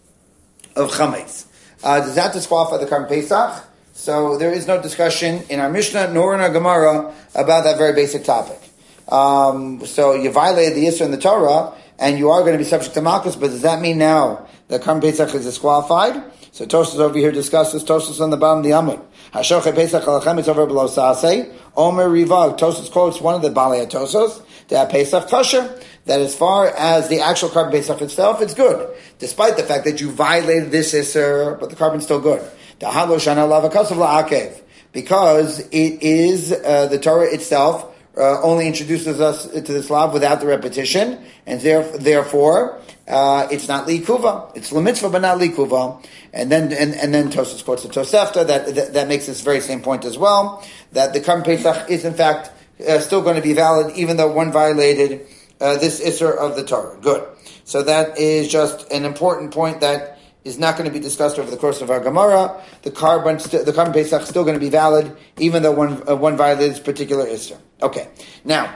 S1: of chametz. Uh, does that disqualify the Karban Pesach? So there is no discussion in our Mishnah nor in our Gemara about that very basic topic. Um, so you violated the issue in the Torah, and you are going to be subject to Malchus, but does that mean now that Karban Pesach is disqualified? So Tosfos over here discusses, Tosfos on the bottom of the Amud. Hashoche Pesach al chametz over below Saseh. Omer Rivag. Tosfos quotes one of the Balei Tosos, that Pesach kosher, that as far as the actual Karban Pesach itself, it's good. Despite the fact that you violated this Isser, but the carbon's still good. Dahalo Shana Lavakasav La'akev. Because it is, uh, the Torah itself, uh, only introduces us to this law without the repetition, and therefore, uh, it's not li'kuva. It's l'mitzvah, but not li'kuva. And then, and, and then Tosfos quotes the Tosefta that, that that makes this very same point as well, that the Karban Pesach is in fact uh, still going to be valid, even though one violated uh, this Isser of the Torah. Good. So that is just an important point that is not going to be discussed over the course of our Gemara. The carbon, st- the carbon Pesach is still going to be valid, even though one uh, one violated this particular Isser. Okay, now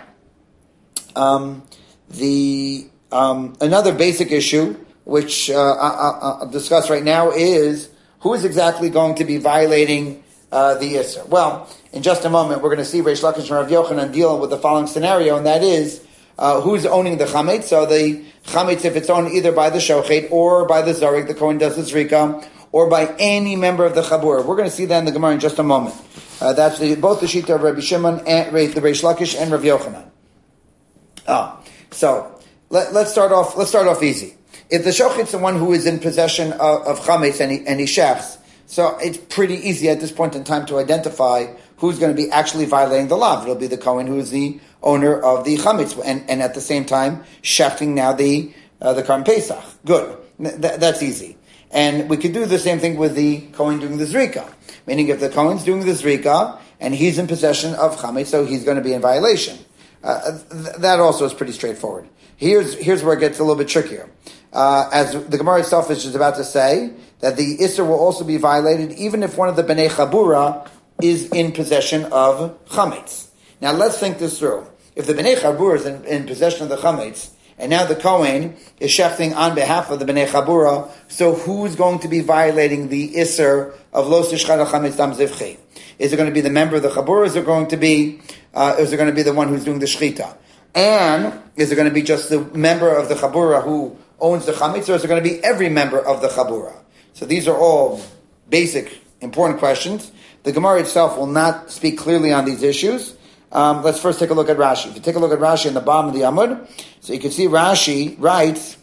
S1: um, the um, another basic issue which uh, I, I'll discuss right now is who is exactly going to be violating uh, the Isser. Well, in just a moment, we're going to see Reish Lakish and Rav Yochanan deal with the following scenario, and that is uh, who's owning the chametz. So the chametz, if it's owned either by the shochet or by the zarik, the kohen does the zrika, or by any member of the chabur. We're going to see that in the Gemara in just a moment. Uh, that's the, both the shita of Rabbi Shimon and the Reish Lakish and Rav Yochanan. Ah, so let, let's start off. Let's start off easy. If the shochet is the one who is in possession of, of chametz and he, and he shechs, so it's pretty easy at this point in time to identify who's going to be actually violating the law. It'll be the kohen who is the owner of the chametz, and, and at the same time shechting now the uh, the Karm Pesach. Good, Th- that's easy. And we could do the same thing with the kohen doing the zrika. Meaning, if the kohen's doing the zrika and he's in possession of chametz, so he's going to be in violation. Uh, th- that also is pretty straightforward. Here's here's where it gets a little bit trickier. Uh, as the Gemara itself is just about to say, that the Isser will also be violated even if one of the Bnei Chabura is in possession of Chametz. Now let's think this through. If the Bnei Chabura is in, in possession of the Chametz, and now the Kohen is shechting on behalf of the Bnei Chabura, so who's going to be violating the Isser of Lo Tishchad Chametz Dam Zivchi? Is it going to be the member of the Chabura, or is it going to be, uh, is it going to be the one who's doing the Shchita? And is it going to be just the member of the Chabura who owns the chametz, or is it going to be every member of the chabura? So these are all basic, important questions. The Gemara itself will not speak clearly on these issues. Um, let's first take a look at Rashi. If you take a look at Rashi in the bottom of the Amud, so you can see Rashi writes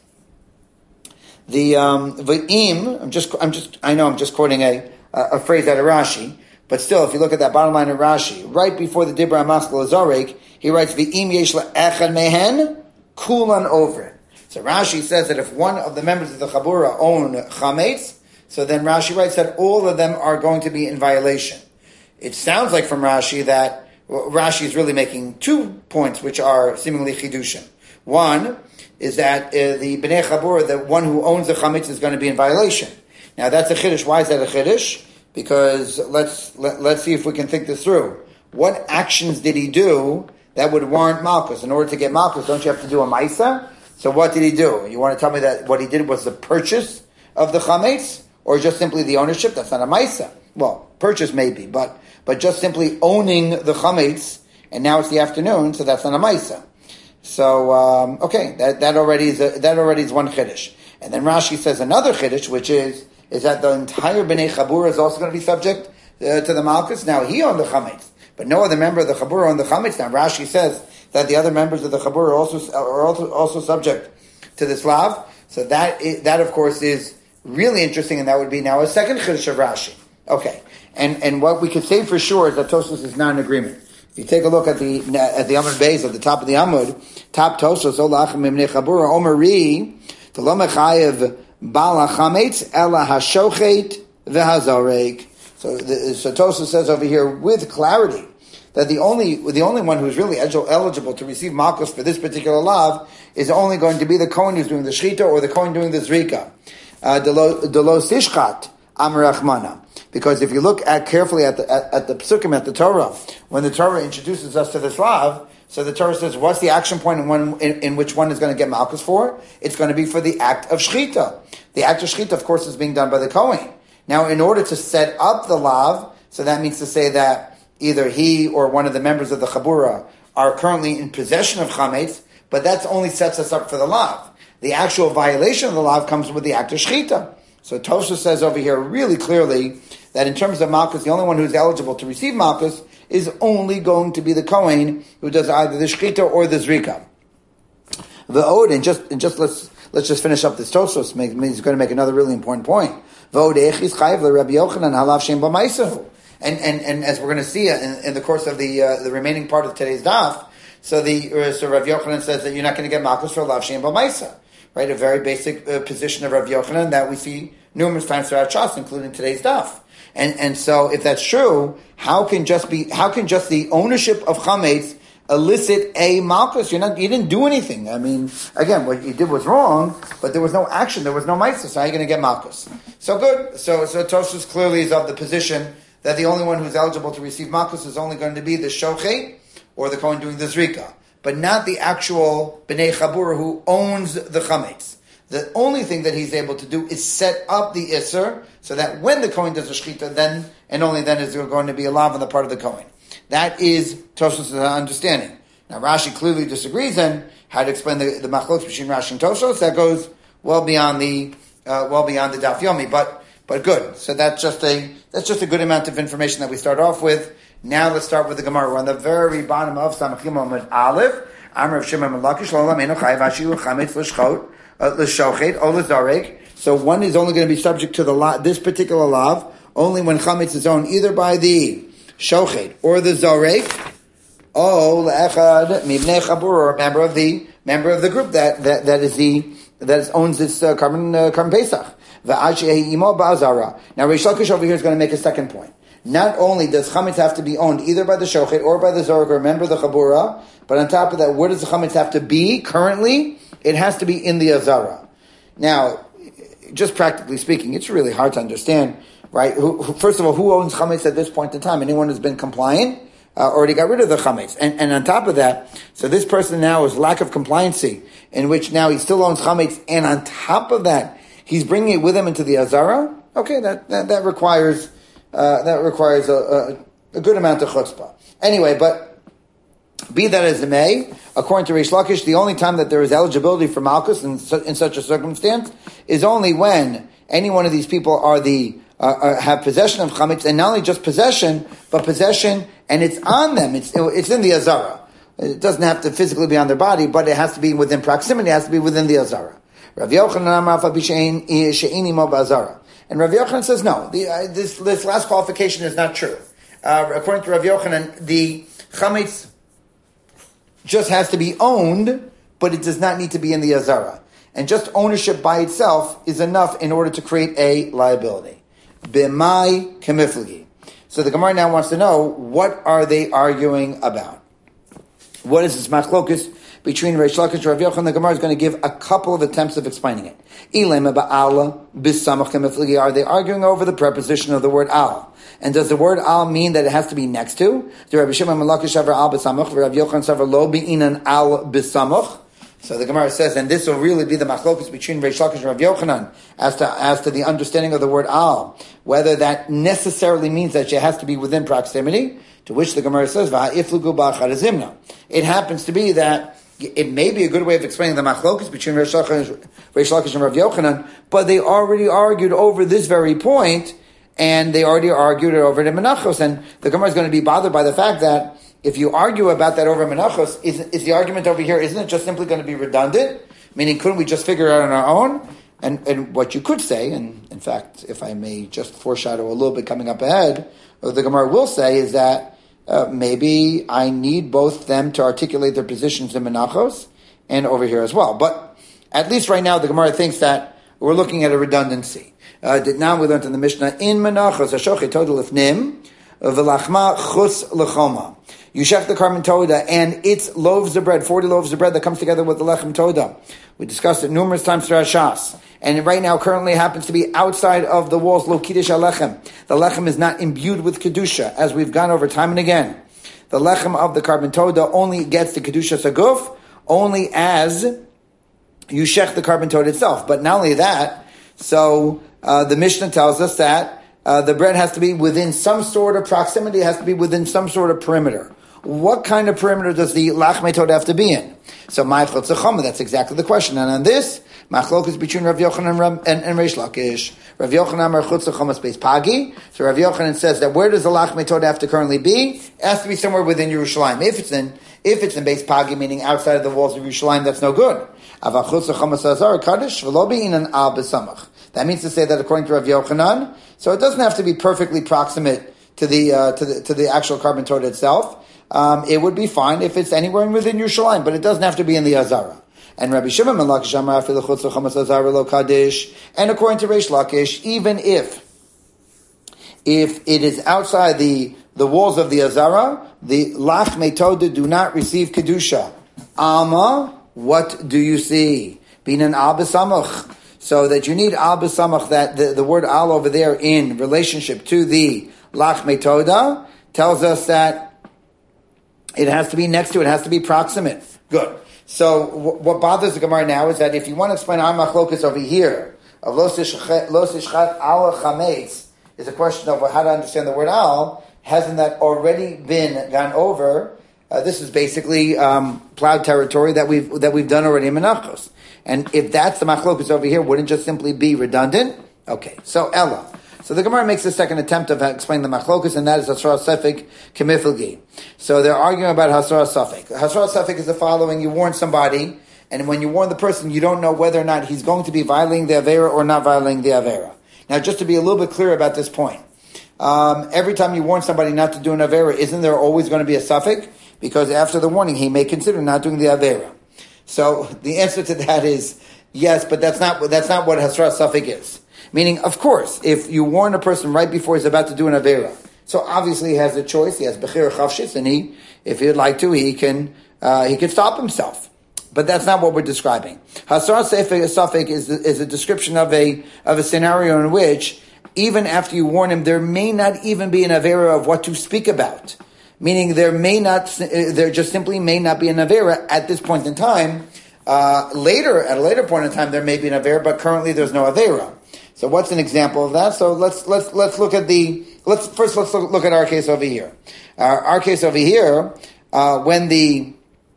S1: the um, v'im. I'm just, I'm just, I know I'm just quoting a a phrase out of Rashi, but still, if you look at that bottom line of Rashi, right before the Dibra Maskal Zarek, he writes v'im yesh la'echad mehen kulan over it. So Rashi says that if one of the members of the Chabura own chametz, so then Rashi writes that all of them are going to be in violation. It sounds like from Rashi that well, Rashi is really making two points which are seemingly chidushim. One is that uh, the Bnei Chabura, the one who owns the chametz, is going to be in violation. Now that's a chiddush. Why is that a chiddush? Because let's let, let's see if we can think this through. What actions did he do that would warrant malchus? In order to get malchus, don't you have to do a maisa? So what did he do? You want to tell me that what he did was the purchase of the chametz, or just simply the ownership? That's not a maisa. Well, purchase maybe, but but just simply owning the chametz, and now it's the afternoon, so that's not a maisa. So um, okay, that that already is a, that already is one chiddush. And then Rashi says another chiddush, which is is that the entire Bnei Chabura is also going to be subject uh, to the malchus. Now he owned the chametz, but no other member of the Chabura owned the chametz. Now Rashi says that the other members of the Chabur are also are also, also subject to this lav. So that is, that of course is really interesting, and that would be now a second chiddush of Rashi. Okay, and and what we could say for sure is that Tosfos is not in agreement. If you take a look at the at the Amud Beis at the top of the Amud, top Tosfos Olachem Imnei Chabur Omari the Lo Mechayev Bala Chametz Ela Hashochet VeHazarek. So the, so Tosfos says over here with clarity that the only the only one who's really eligible to receive malchus for this particular lav is only going to be the kohen who's doing the shchita or the kohen doing the zrika. Delo sishchat amrachmana. Because if you look at carefully at the at, at the psukim at the Torah, when the Torah introduces us to this lav, so the Torah says, what's the action point in, one, in, in which one is going to get malchus for? It's going to be for the act of shchita. The act of shchita, of course, is being done by the kohen. Now, in order to set up the lav, so that means to say that either he or one of the members of the Chabura are currently in possession of chametz, but that only sets us up for the lav. The actual violation of the lav comes with the act of shchita. So Tosha says over here really clearly that in terms of malchus, the only one who's eligible to receive malchus is only going to be the kohen who does either the shchita or the zrika. The Od, and just and just let's let's just finish up this Tosha. He's going to make another really important point. And, and, and as we're going to see in, in the course of the uh, the remaining part of today's daf, so the uh, so Rav Yochanan says that you're not going to get malchus for lav shein b'maisa, right? A very basic uh, position of Rav Yochanan that we see numerous times throughout Shas, including today's daf. And and so if that's true, how can just be how can just the ownership of chametz elicit a malchus. You're not, you didn't do anything. I mean, again, what you did was wrong, but there was no action, there was no ma'aseh, so how are you going to get malchus? So good. So, so Tosfos clearly is of the position that the only one who's eligible to receive malchus is only going to be the shochet, or the Kohen doing the zrika, but not the actual bnei chabura who owns the chametz. The only thing that he's able to do is set up the isser, so that when the Kohen does a shechita, then, and only then is there going to be a lav on the part of the Kohen. That is Tosfos' understanding. Now Rashi clearly disagrees, and how to explain the, the machlokes between Rashi and Tosfos, that goes well beyond the, uh, well beyond the Daf Yomi, but, but good. So that's just a, that's just a good amount of information that we start off with. Now let's start with the Gemara. We're on the very bottom of Samachim Amud Aleph. Amr of Shimon Malakish, Lo Lamenu Chayav Ashiu Chametz L'Shchot, L'Shochet, O L'Zarek. So one is only going to be subject to the la- this particular lav, only when chametz is owned either by the shochet or the zarek, or le'echad mibnei chabur, or a member of the member of the group that that, that is the that is, owns this uh, carbon uh, carbon pesach. V'ad shehi imo ba'azara. Now Reish Lakish over here is going to make a second point. Not only does chametz have to be owned either by the shochet or by the zarek or a member of the chabura, but on top of that, where does the chametz have to be currently? It has to be in the azara. Now, just practically speaking, it's really hard to understand, right? Who, who, first of all, who owns chametz at this point in time? Anyone who's been compliant uh, already got rid of the chametz. And, and on top of that, so this person now is lack of compliancy, in which now he still owns chametz, and on top of that, he's bringing it with him into the azara. Okay, that that, that requires uh, that requires a, a, a good amount of chutzpah. Anyway, but be that as it may, according to Reish Lakish, the only time that there is eligibility for malchus in, su- in such a circumstance is only when any one of these people are the uh, uh, have possession of chametz, and not only just possession, but possession, and it's on them. It's it's in the azara. It doesn't have to physically be on their body, but it has to be within proximity. It has to be within the azara. Rav Yochanan and Rav Yochanan says no. The, uh, this this last qualification is not true. Uh, according to Rav Yochanan, the chametz just has to be owned, but it does not need to be in the azara. And just ownership by itself is enough in order to create a liability. B'mai kemiflagi. So the Gemara now wants to know, what are they arguing about? What is this machlokus between Reish Lakish and Rav Yochanan? The Gemara is going to give a couple of attempts of explaining it. Ilem ba'ala b'samach kemiflagi. Are they arguing over the preposition of the word al? And does the word al mean that it has to be next to? Do Rabbi Shimon Malakish shavar al b'samach, Rav Yochanan shavar lo b'inan al b'samach? So the Gemara says, and this will really be the machlokus between Reish Lakish and Rav Yochanan as to as to the understanding of the word al, whether that necessarily means that it has to be within proximity. To which the Gemara says, v'ha'iflugu ba'charazimna. It happens to be that it may be a good way of explaining the machlokus between Reish Lakish and Rav Yochanan, but they already argued over this very point. And they already argued it over the Menachos, and the Gemara is going to be bothered by the fact that if you argue about that over Menachos, is, is the argument over here, isn't it just simply going to be redundant? Meaning, couldn't we just figure it out on our own? And, and what you could say, and in fact, if I may just foreshadow a little bit coming up ahead, what the Gemara will say is that uh, maybe I need both them to articulate their positions in Menachos and over here as well. But at least right now, the Gemara thinks that we're looking at a redundancy. Uh, now we learned in the Mishnah, in Menachos, Hashochet Toda Lifnim, V'lachma Chus L'choma. You shech the carbon toda and its loaves of bread, forty loaves of bread that comes together with the lechem toda. We discussed it numerous times throughout Shas. And right now currently happens to be outside of the walls, lo kiddush alechem. The lechem is not imbued with kedusha, as we've gone over time and again. The lechem of the carbon toda only gets the kedusha saguf, only as you shech the carbon toda itself. But not only that, so uh, the Mishnah tells us that uh, the bread has to be within some sort of proximity, has to be within some sort of perimeter. What kind of perimeter does the lachmei toda have to be in? So, ma'achot zechama, that's exactly the question. And on this, machlok is between Rav Yochanan and, and, and Reish Lakish. Rav Yochanan ma'achot zechama space pagi. So Rav Yochanan says that where does the lachmei toda have to currently be? It has to be somewhere within Yerushalayim. If it's in, if it's in base pagi, meaning outside of the walls of Yerushalayim, that's no good. That means to say that according to Rav Yochanan, so it doesn't have to be perfectly proximate to the uh, to the to the actual carbon toda itself. Um, it would be fine if it's anywhere within Yerushalayim, but it doesn't have to be in the Azara. And Rabbi Shimon ben Lakish Amar Afilu Chutz L'Chamas Azara Lo Kaddish. And according to Reish Lakish, even if if it is outside the the walls of the Azara, the Lach Metoda do not receive Kedusha. Alma, what do you see? Being an Al B'Samach. So that you need Al B'Samach, that the, the word Al over there in relationship to the Lach Metoda tells us that it has to be next to it, it has to be proximate. Good. So w- what bothers the Gemara now is that if you want to explain our machlokas over here, of Lo Sishchat Al Chametz, is a question of how to understand the word Al. Hasn't that already been gone over? Uh, this is basically um, plowed territory that we've that we've done already in Menachos. And if that's the machlokas over here, wouldn't just simply be redundant? Okay, so Ella. So the Gemara makes a second attempt of explaining the machlokas, and that is Hasra Safek Kemifilgi. So they're arguing about Hasra Safek. Hasra Safek is the following: you warn somebody, and when you warn the person, you don't know whether or not he's going to be violating the Avera or not violating the Avera. Now, just to be a little bit clear about this point, um, every time you warn somebody not to do an Avera, isn't there always going to be a Safek? Because after the warning, he may consider not doing the Avera. So the answer to that is yes, but that's not that's not what Hasra Safek is. Meaning, of course, if you warn a person right before he's about to do an Avera, so obviously he has a choice, he has Bechir Chavshis, and he, if he'd like to, he can uh, he can stop himself. But that's not what we're describing. Hasra Safek is is a description of a of a scenario in which, even after you warn him, there may not even be an Avera of what to speak about. Meaning there may not, there just simply may not be an Avera at this point in time. Uh, later, at a later point in time, there may be an Avera, but currently there's no Avera. So what's an example of that? So let's let's let's look at the let's first let's look, look at our case over here. Uh, our case over here, uh, when the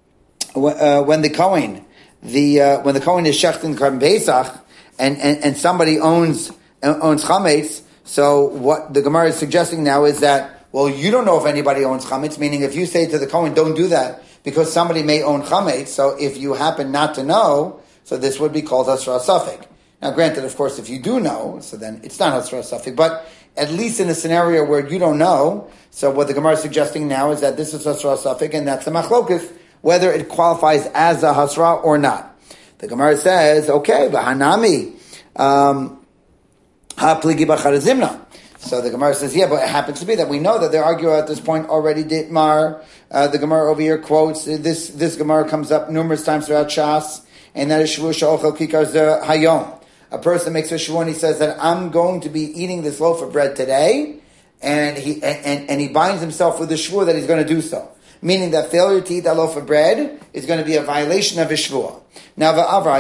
S1: uh, when the Kohen the uh, when the Kohen is shechting Karban Pesach and, and and somebody owns owns chametz. So what the Gemara is suggesting now is that, well, you don't know if anybody owns chametz, meaning if you say to the Kohen, don't do that, because somebody may own chametz, so if you happen not to know, so this would be called Hasra Safek. Now, granted, of course, if you do know, so then it's not Hasra Safek, but at least in a scenario where you don't know, so what the Gemara is suggesting now is that this is Hasra Safek, and that's the machlokus, whether it qualifies as a Hasra or not. The Gemara says, okay, but Hanami, um, Ha-pligi b'charazimna. So the Gemara says, yeah, but it happens to be that we know that they argue at this point already. Ditmar, uh, the Gemara over here quotes, this this Gemara comes up numerous times throughout Shas, and that is Shavu Sha'ochel Kikar Zer Hayom. A person makes a Shavu and he says that I'm going to be eating this loaf of bread today, and he and, and he binds himself with the Shavu that he's going to do so. Meaning that failure to eat that loaf of bread is going to be a violation of his Shavuah. Now,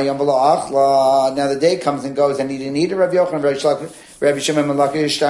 S1: now the day comes and goes, and he didn't eat it. Rabbi Yochanan, Rabbi Shimon ben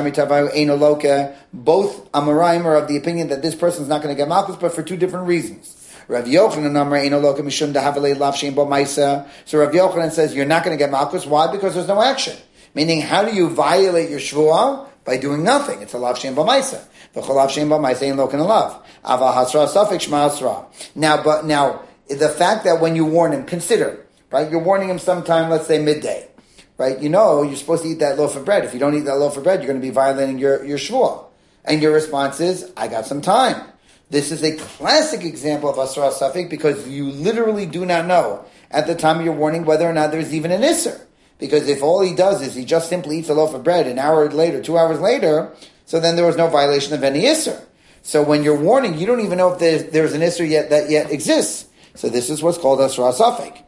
S1: Lakish, both Amoraim are of the opinion that this person is not going to get malchus, but for two different reasons. Rabbi Yochanan Amar Eino Loka Mishum Dahavalei Lav Shein Bo Maisa. So Rabbi Yochanan says you're not going to get malchus. Why? Because there's no action. Meaning, how do you violate your Shavuah? By doing nothing. It's a Lav Shein Bo Maisa. V'chol Lav Shein Bo Maisa Ein Lokan Alav. Ava Hasra Safek Shma Hasra. Now, but now. The fact that when you warn him, consider, right? You're warning him sometime, let's say midday, right? You know you're supposed to eat that loaf of bread. If you don't eat that loaf of bread, you're going to be violating your, your shvuah. And your response is, I got some time. This is a classic example of Asra Safek because you literally do not know at the time of your warning whether or not there's even an Isser. Because if all he does is he just simply eats a loaf of bread an hour later, two hours later, so then there was no violation of any Isser. So when you're warning, you don't even know if there's, there's an Isser yet that yet exists. So this is what's called Asra Safek.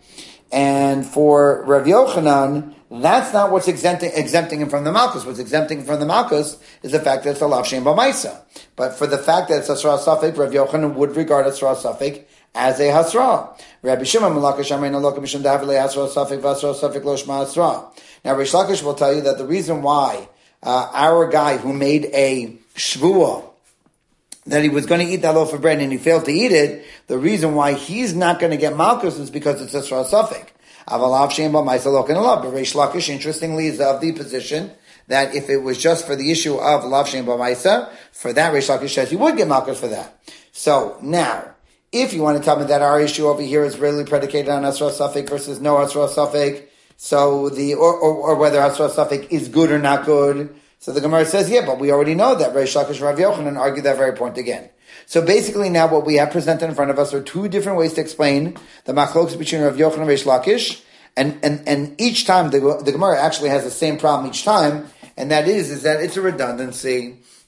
S1: And for Rav Yochanan, that's not what's exempting, exempting him from the Malchus. What's exempting him from the Malchus is the fact that it's a Lav Shein Bo Maisa. But for the fact that it's Asra Safek, Rav Yochanan would regard Asra Safek as a Hasra. Rabbi Shimon ben Lakish Amar Eino Loka Mishum Dahavalei Asra Safek v'Asra Safek Lo Shma Hasra. Now Rish Lakish will tell you that the reason why uh, our guy who made a Shvuah that he was going to eat that loaf of bread and he failed to eat it, the reason why he's not going to get malchus is because it's Asra Safek. Avalav Shein Bo Maisa Lo Kan Alav. But Reish Lakish, interestingly, is of the position that if it was just for the issue of Lav Shein Bo Maisa, for that Reish Lakish says he would get malchus for that. So now, if you want to tell me that our issue over here is really predicated on Asra Safek versus no Asra Safek, so the or, or, or whether Asra Safek is good or not good. So the Gemara says, yeah, but we already know that Reish Lakish and Rav Yochanan argue that very point again. So basically now what we have presented in front of us are two different ways to explain the machlokas between Rav Yochanan and Reish Lakish. And, and, and each time the, the Gemara actually has the same problem each time. And that is, is that it's a redundancy.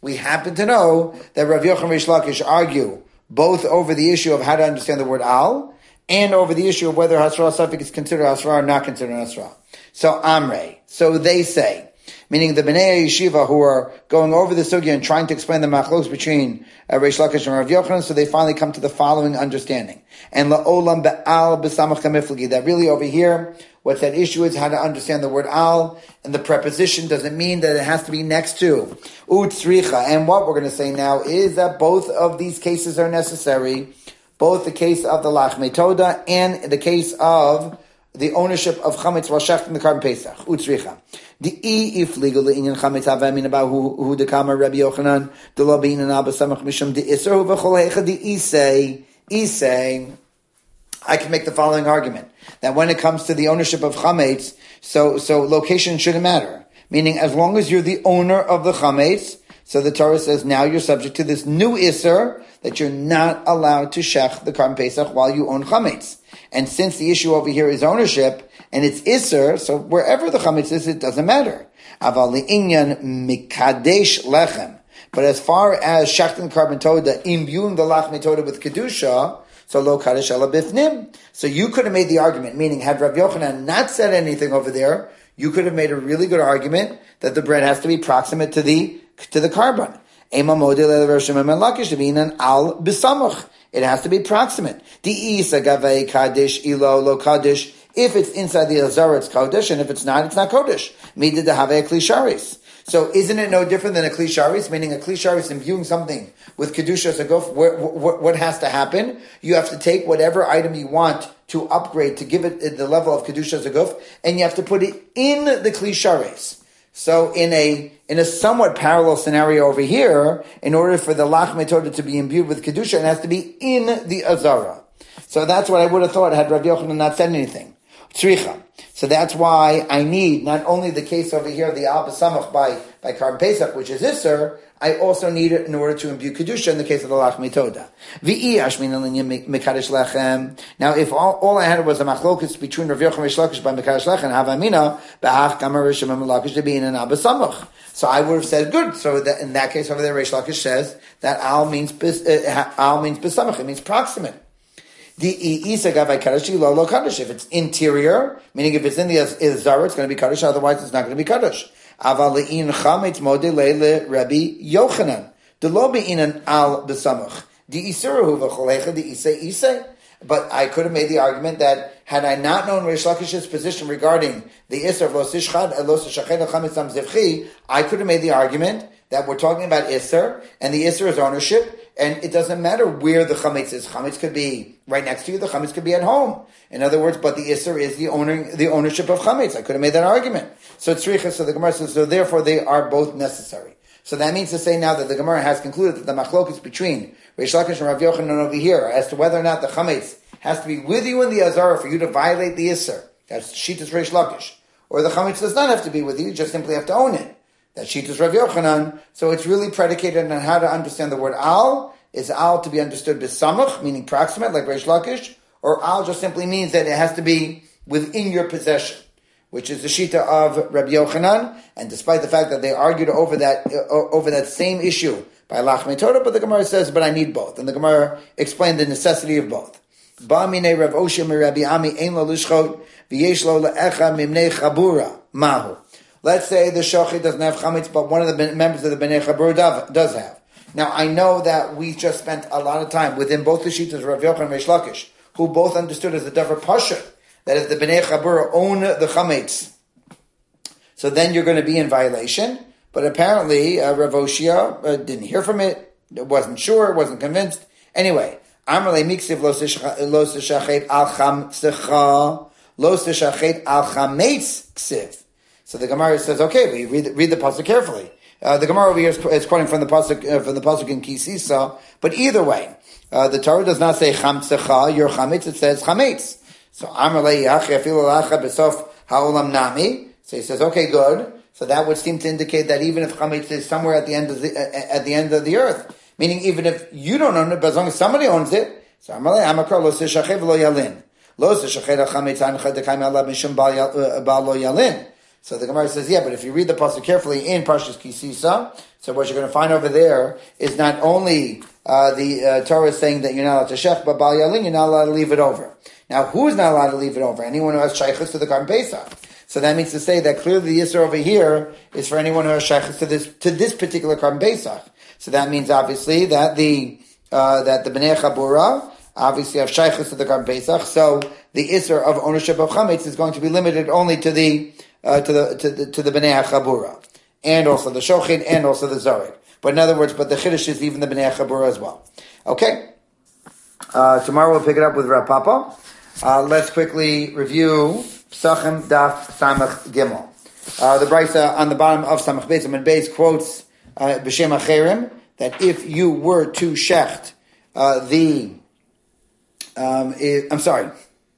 S1: We happen to know that Rav Yochanan and Reish Lakish argue both over the issue of how to understand the word al, and over the issue of whether Hasra Safik is considered Hasra or not considered Hasra. So Amrei. So they say, meaning the Bnei Yeshiva who are going over the sugya and trying to explain the machlokes between uh, Reish Lakish and Rav Yochanan, so they finally come to the following understanding. And la'olam be'al b'samach kamiflagi, that really over here, what that issue is how to understand the word al, and the preposition doesn't mean that it has to be next to utzricha. And what we're going to say now is that both of these cases are necessary, both the case of the lachmei toda and the case of the ownership of chametz while shechting the carbon pesach utzricha. The e if legal inyan chametz havamin about who who the kama Rabbi Yochanan the lo bein an abba samach mishum the iser v'chol hecha the isay isay. I can make the following argument that when it comes to the ownership of chametz, so so location shouldn't matter. Meaning, as long as you're the owner of the chametz, so the Torah says now you're subject to this new iser that you're not allowed to shech the carbon pesach while you own chametz. And since the issue over here is ownership, and it's iser, so wherever the chametz is, it doesn't matter. Aval li'inyan mikadesh lechem. But as far as shechting carbon toda, imbuing the lachmei toda with kedusha, so lo kadesh ala bifnim. So you could have made the argument, meaning had Rav Yochanan not said anything over there, you could have made a really good argument that the bread has to be proximate to the to the carbon. It has to be proximate. If it's inside the Azara, it's Kodesh, and if it's not, it's not Kodesh. So isn't it no different than a Kli Sharis? Meaning a Kli Sharis imbuing something with Kedusha Zaguf, what, what has to happen? You have to take whatever item you want to upgrade, to give it the level of Kedusha Zaguf, and you have to put it in the Kli Sharis. So in a in a somewhat parallel scenario over here, in order for the lachmei toda to be imbued with kedusha, it has to be in the azara. So that's what I would have thought had Rav Yochanan not said anything. Tzricha. So that's why I need not only the case over here, the al b'samach by by Karban Pesach, which is Isser, I also need it in order to imbue kedusha in the case of the lachmei toda. V'i ashmin alinya mekadesh lechem. Now, if all, all I had was a machlokus between Rav Yochanan and Reish Lakish by mekadesh lechem, havamina b'ach gamar rishim and lakish to be in an al b'samach. So I would have said good. So that in that case over there, Reish Lakish says that al means uh, al means b'samach. It means proximate. If it's interior, meaning if it's in the Zara, it's going to be Kaddish, otherwise it's not going to be Kaddish. Rabbi Yochanan, the lo be'inan al b'samach, the isuruhu v'cholecha, the isay isay. But I could have made the argument that had I not known Reish Lakish's position regarding the isur of lo sishchad lo sishached al chametz am zivchi, I could have made the argument that we're talking about isur, and the isur is ownership. And it doesn't matter where the chametz is. Chametz could be right next to you. The chametz could be at home. In other words, but the isser is the owner, the ownership of chametz. I could have made that argument. So tzricha. So the Gemara says. So therefore, they are both necessary. So that means to say now that the Gemara has concluded that the machlokes between Reish Lakish and Rav Yochanan over here as to whether or not the chametz has to be with you in the azara for you to violate the isser. That's shitas Reish Lakish, or the chametz does not have to be with you. You just simply have to own it. That shitas Rav Yochanan. So it's really predicated on how to understand the word al. Is al to be understood b'samach, meaning proximate, like Reish Lakish, or al just simply means that it has to be within your possession, which is the shita of Rabbi Yochanan. And despite the fact that they argued over that uh, over that same issue by lachmei toda, but the Gemara says, but I need both, and the Gemara explained the necessity of both. Ba minei Rav Oshia Rabbi Ami ein lo lishchot v'yesh lo le'echa mimnei chabura mahu. Let's say the shochet doesn't have chametz, but one of the members of the bnei chabura does have. Now, I know that we just spent a lot of time within both the shittas of Rav Yochanan and Reish Lakish, who both understood as a davar pasha, that if the Bnei Chabura own the chametz, so then you're going to be in violation. But apparently, uh, Rav Oshia uh, didn't hear from it, wasn't sure, wasn't convinced. Anyway, Amrle miksiv lo sishachet al chamtzecha, lo sishachet al chametz ksiv. So the Gemara says, okay, we read, read the pasuk carefully. Uh, the Gemara over here is, is quoting from the pasuk uh, from the pasuk in Kisisa, but either way, uh, the Torah does not say chamtzecha, your chametz. It says chametz. So Amalei Yachi Afilu Lacha Besof Haolam Nami. So he says, okay, good. So that would seem to indicate that even if chametz is somewhere at the end of the uh, at the end of the earth, meaning even if you don't own it, but as long as somebody owns it, so Amalei Amakar Lo Sishachev Lo Yalin Lo Sishachev Chametz Ancha Dekaim Alav Mishum Bal Lo Yalin. So the Gemara says, yeah, but if you read the pasuk carefully in Parshas Kisisa, so what you're going to find over there is not only uh, the uh, Torah is saying that you're not allowed to shech, but Bal Yalin, you're not allowed to leave it over. Now, who is not allowed to leave it over? Anyone who has shaychus to the Karban Pesach. So that means to say that clearly the Yisr over here is for anyone who has shaychus to this to this particular Karban Pesach. So that means obviously that the uh, that the Bnei Chabura obviously have shaychus to the Karban Pesach. So the Yisr of ownership of chametz is going to be limited only to the uh, to the to the to the Bnei Chabura, and also the Shochin, and also the Zarek. But in other words, but the Chiddush is even the Bnei Chabura as well. Okay. Uh, tomorrow we'll pick it up with Rav Papa. Uh, let's quickly review Psachim Daf Samach Gimel. Uh, the Brisa on the bottom of Samach Beis Amud Beis quotes uh, B'Shem Acherim that if you were to shecht uh, the, um, if, I'm sorry,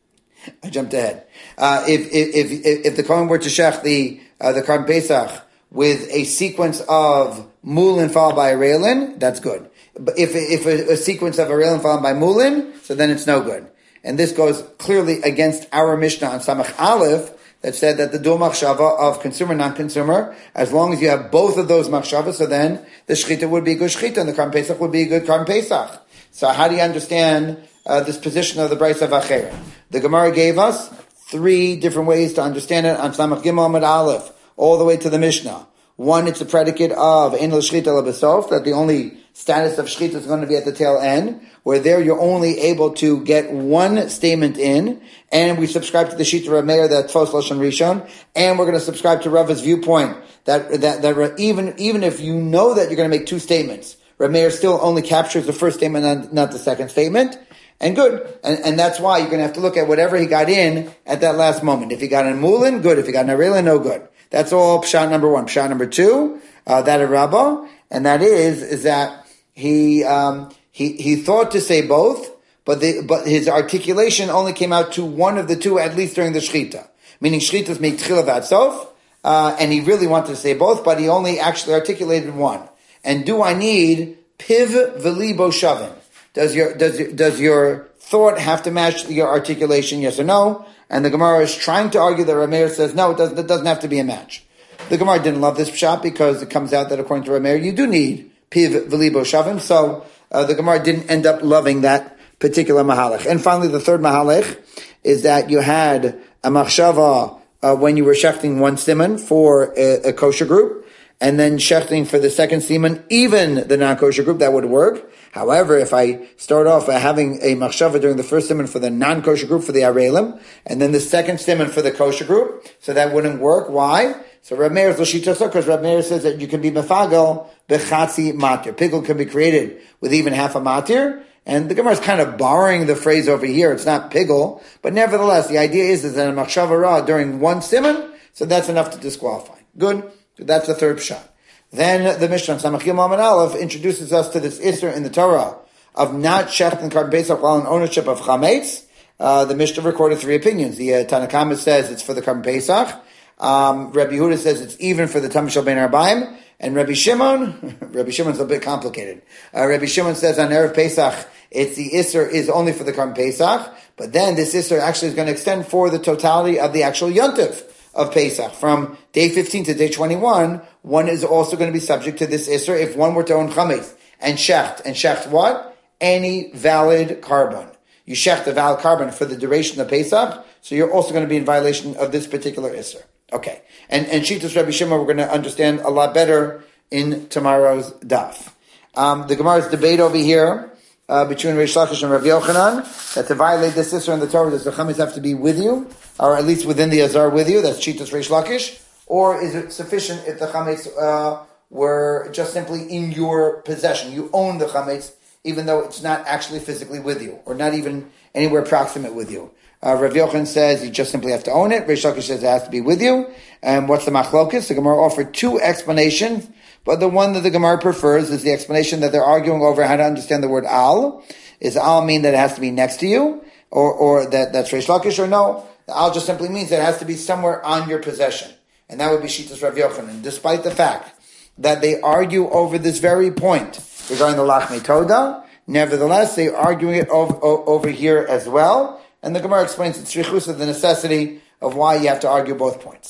S1: I jumped ahead. Uh, if, if if if the Kohen were to shecht the uh, the Karban Pesach with a sequence of Mulin followed by a Reilin, that's good. But if if a, a sequence of a Reilin followed by Mulin, so then it's no good. And this goes clearly against our Mishnah on Samach Aleph that said that the dual machshava of consumer, non-consumer, as long as you have both of those machshavas, so then the shechita would be a good shechita and the Karban Pesach would be a good Karban Pesach. So how do you understand uh, this position of the Brisa of Acher? The Gemara gave us three different ways to understand it on Samach Gimel Amud Aleph, all the way to the Mishnah. One, it's a predicate of Ein L'Shchita L'Besof, that the only status of Shchita is going to be at the tail end, where there you're only able to get one statement in, and we subscribe to the Shita Rav Meir that Tfos Lashon Rishon, and we're going to subscribe to Rava's viewpoint that that that even even if you know that you're going to make two statements, Rav Meir still only captures the first statement and not the second statement, and good, and, and that's why you're going to have to look at whatever he got in at that last moment. If he got in Mulin, good. If he got in Arela, no good. That's all pshat number one. Pshat number two, uh, that of Rabbah, and that is, is that he, um, he, he thought to say both, but the, but his articulation only came out to one of the two, at least during the Shechita. Meaning Shechita's make Tchila V'Atsof, uh, and he really wanted to say both, but he only actually articulated one. And do I need Piv V'Libo Shavin? Does your, does your, does your thought have to match your articulation, yes or no? And the Gemara is trying to argue that Rav Meir says, no, it doesn't, it doesn't have to be a match. The Gemara didn't love this pshat because it comes out that according to Rav Meir, you do need Piv V'Libo Shavim. So uh, the Gemara didn't end up loving that particular mahalech. And finally, the third mahalech is that you had a machshava uh, when you were shechting one siman for a, a kosher group, and then shechting for the second siman, even the non-kosher group, that would work. However, if I start off by having a machshava during the first siman for the non-kosher group, for the arelim, and then the second siman for the kosher group, so that wouldn't work. Why? So Rav Meir is l'shita, because Rav Meir says that you can be mefagel bechatzi matir. Pickle can be created with even half a matir, and the Gemara is kind of borrowing the phrase over here. It's not piggle, but nevertheless, the idea is, is that a machshava ra during one siman, so that's enough to disqualify. Good. So that's the third pshat. Then the Mishnah, Samach Gimel Amud Aleph, introduces us to this Isser in the Torah of not shechting Karban Pesach while in ownership of chametz. Uh, the Mishnah recorded three opinions. The uh, Tanakama says it's for the Karban Pesach. Um, Rabbi Yehuda says it's even for the Tam Shel Ben Arbaim. And Rabbi Shimon, Rabbi Shimon's a bit complicated. Uh, Rabbi Shimon says on Erev Pesach, it's the Isser is only for the Karban Pesach. But then this Isser actually is going to extend for the totality of the actual Yontif of Pesach. From day fifteen to day twenty-one, one is also going to be subject to this Isser if one were to own chametz and shecht. And shecht what? Any valid carbon. You shecht a valid carbon for the duration of Pesach, so you're also going to be in violation of this particular Isser. Okay. And, and Shitas Rabbi Shimon, we're going to understand a lot better in tomorrow's daf. Um, the Gemara's debate over here, uh, between Reish Lakish and Rav Yochanan, that to violate this Isser in the Torah, does the chametz have to be with you? Or at least within the Azar with you, that's Shitas Reish Lakish, or is it sufficient if the chametz uh, were just simply in your possession? You own the chametz, even though it's not actually physically with you, or not even anywhere proximate with you. Uh, Rav Yochanan says you just simply have to own it. Reish Lakish says it has to be with you. And what's the machlokus? The Gemara offered two explanations, but the one that the Gemara prefers is the explanation that they're arguing over how to understand the word al. Is al mean that it has to be next to you, or or that that's Reish Lakish, or no? The al just simply means that it has to be somewhere on your possession. And that would be Shitas Rav Yochanan. Despite the fact that they argue over this very point regarding the Lachmei Toda, nevertheless, they're arguing it over, over here as well. And the Gemara explains it's shrichus of the necessity of why you have to argue both points.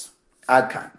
S1: Ad kan.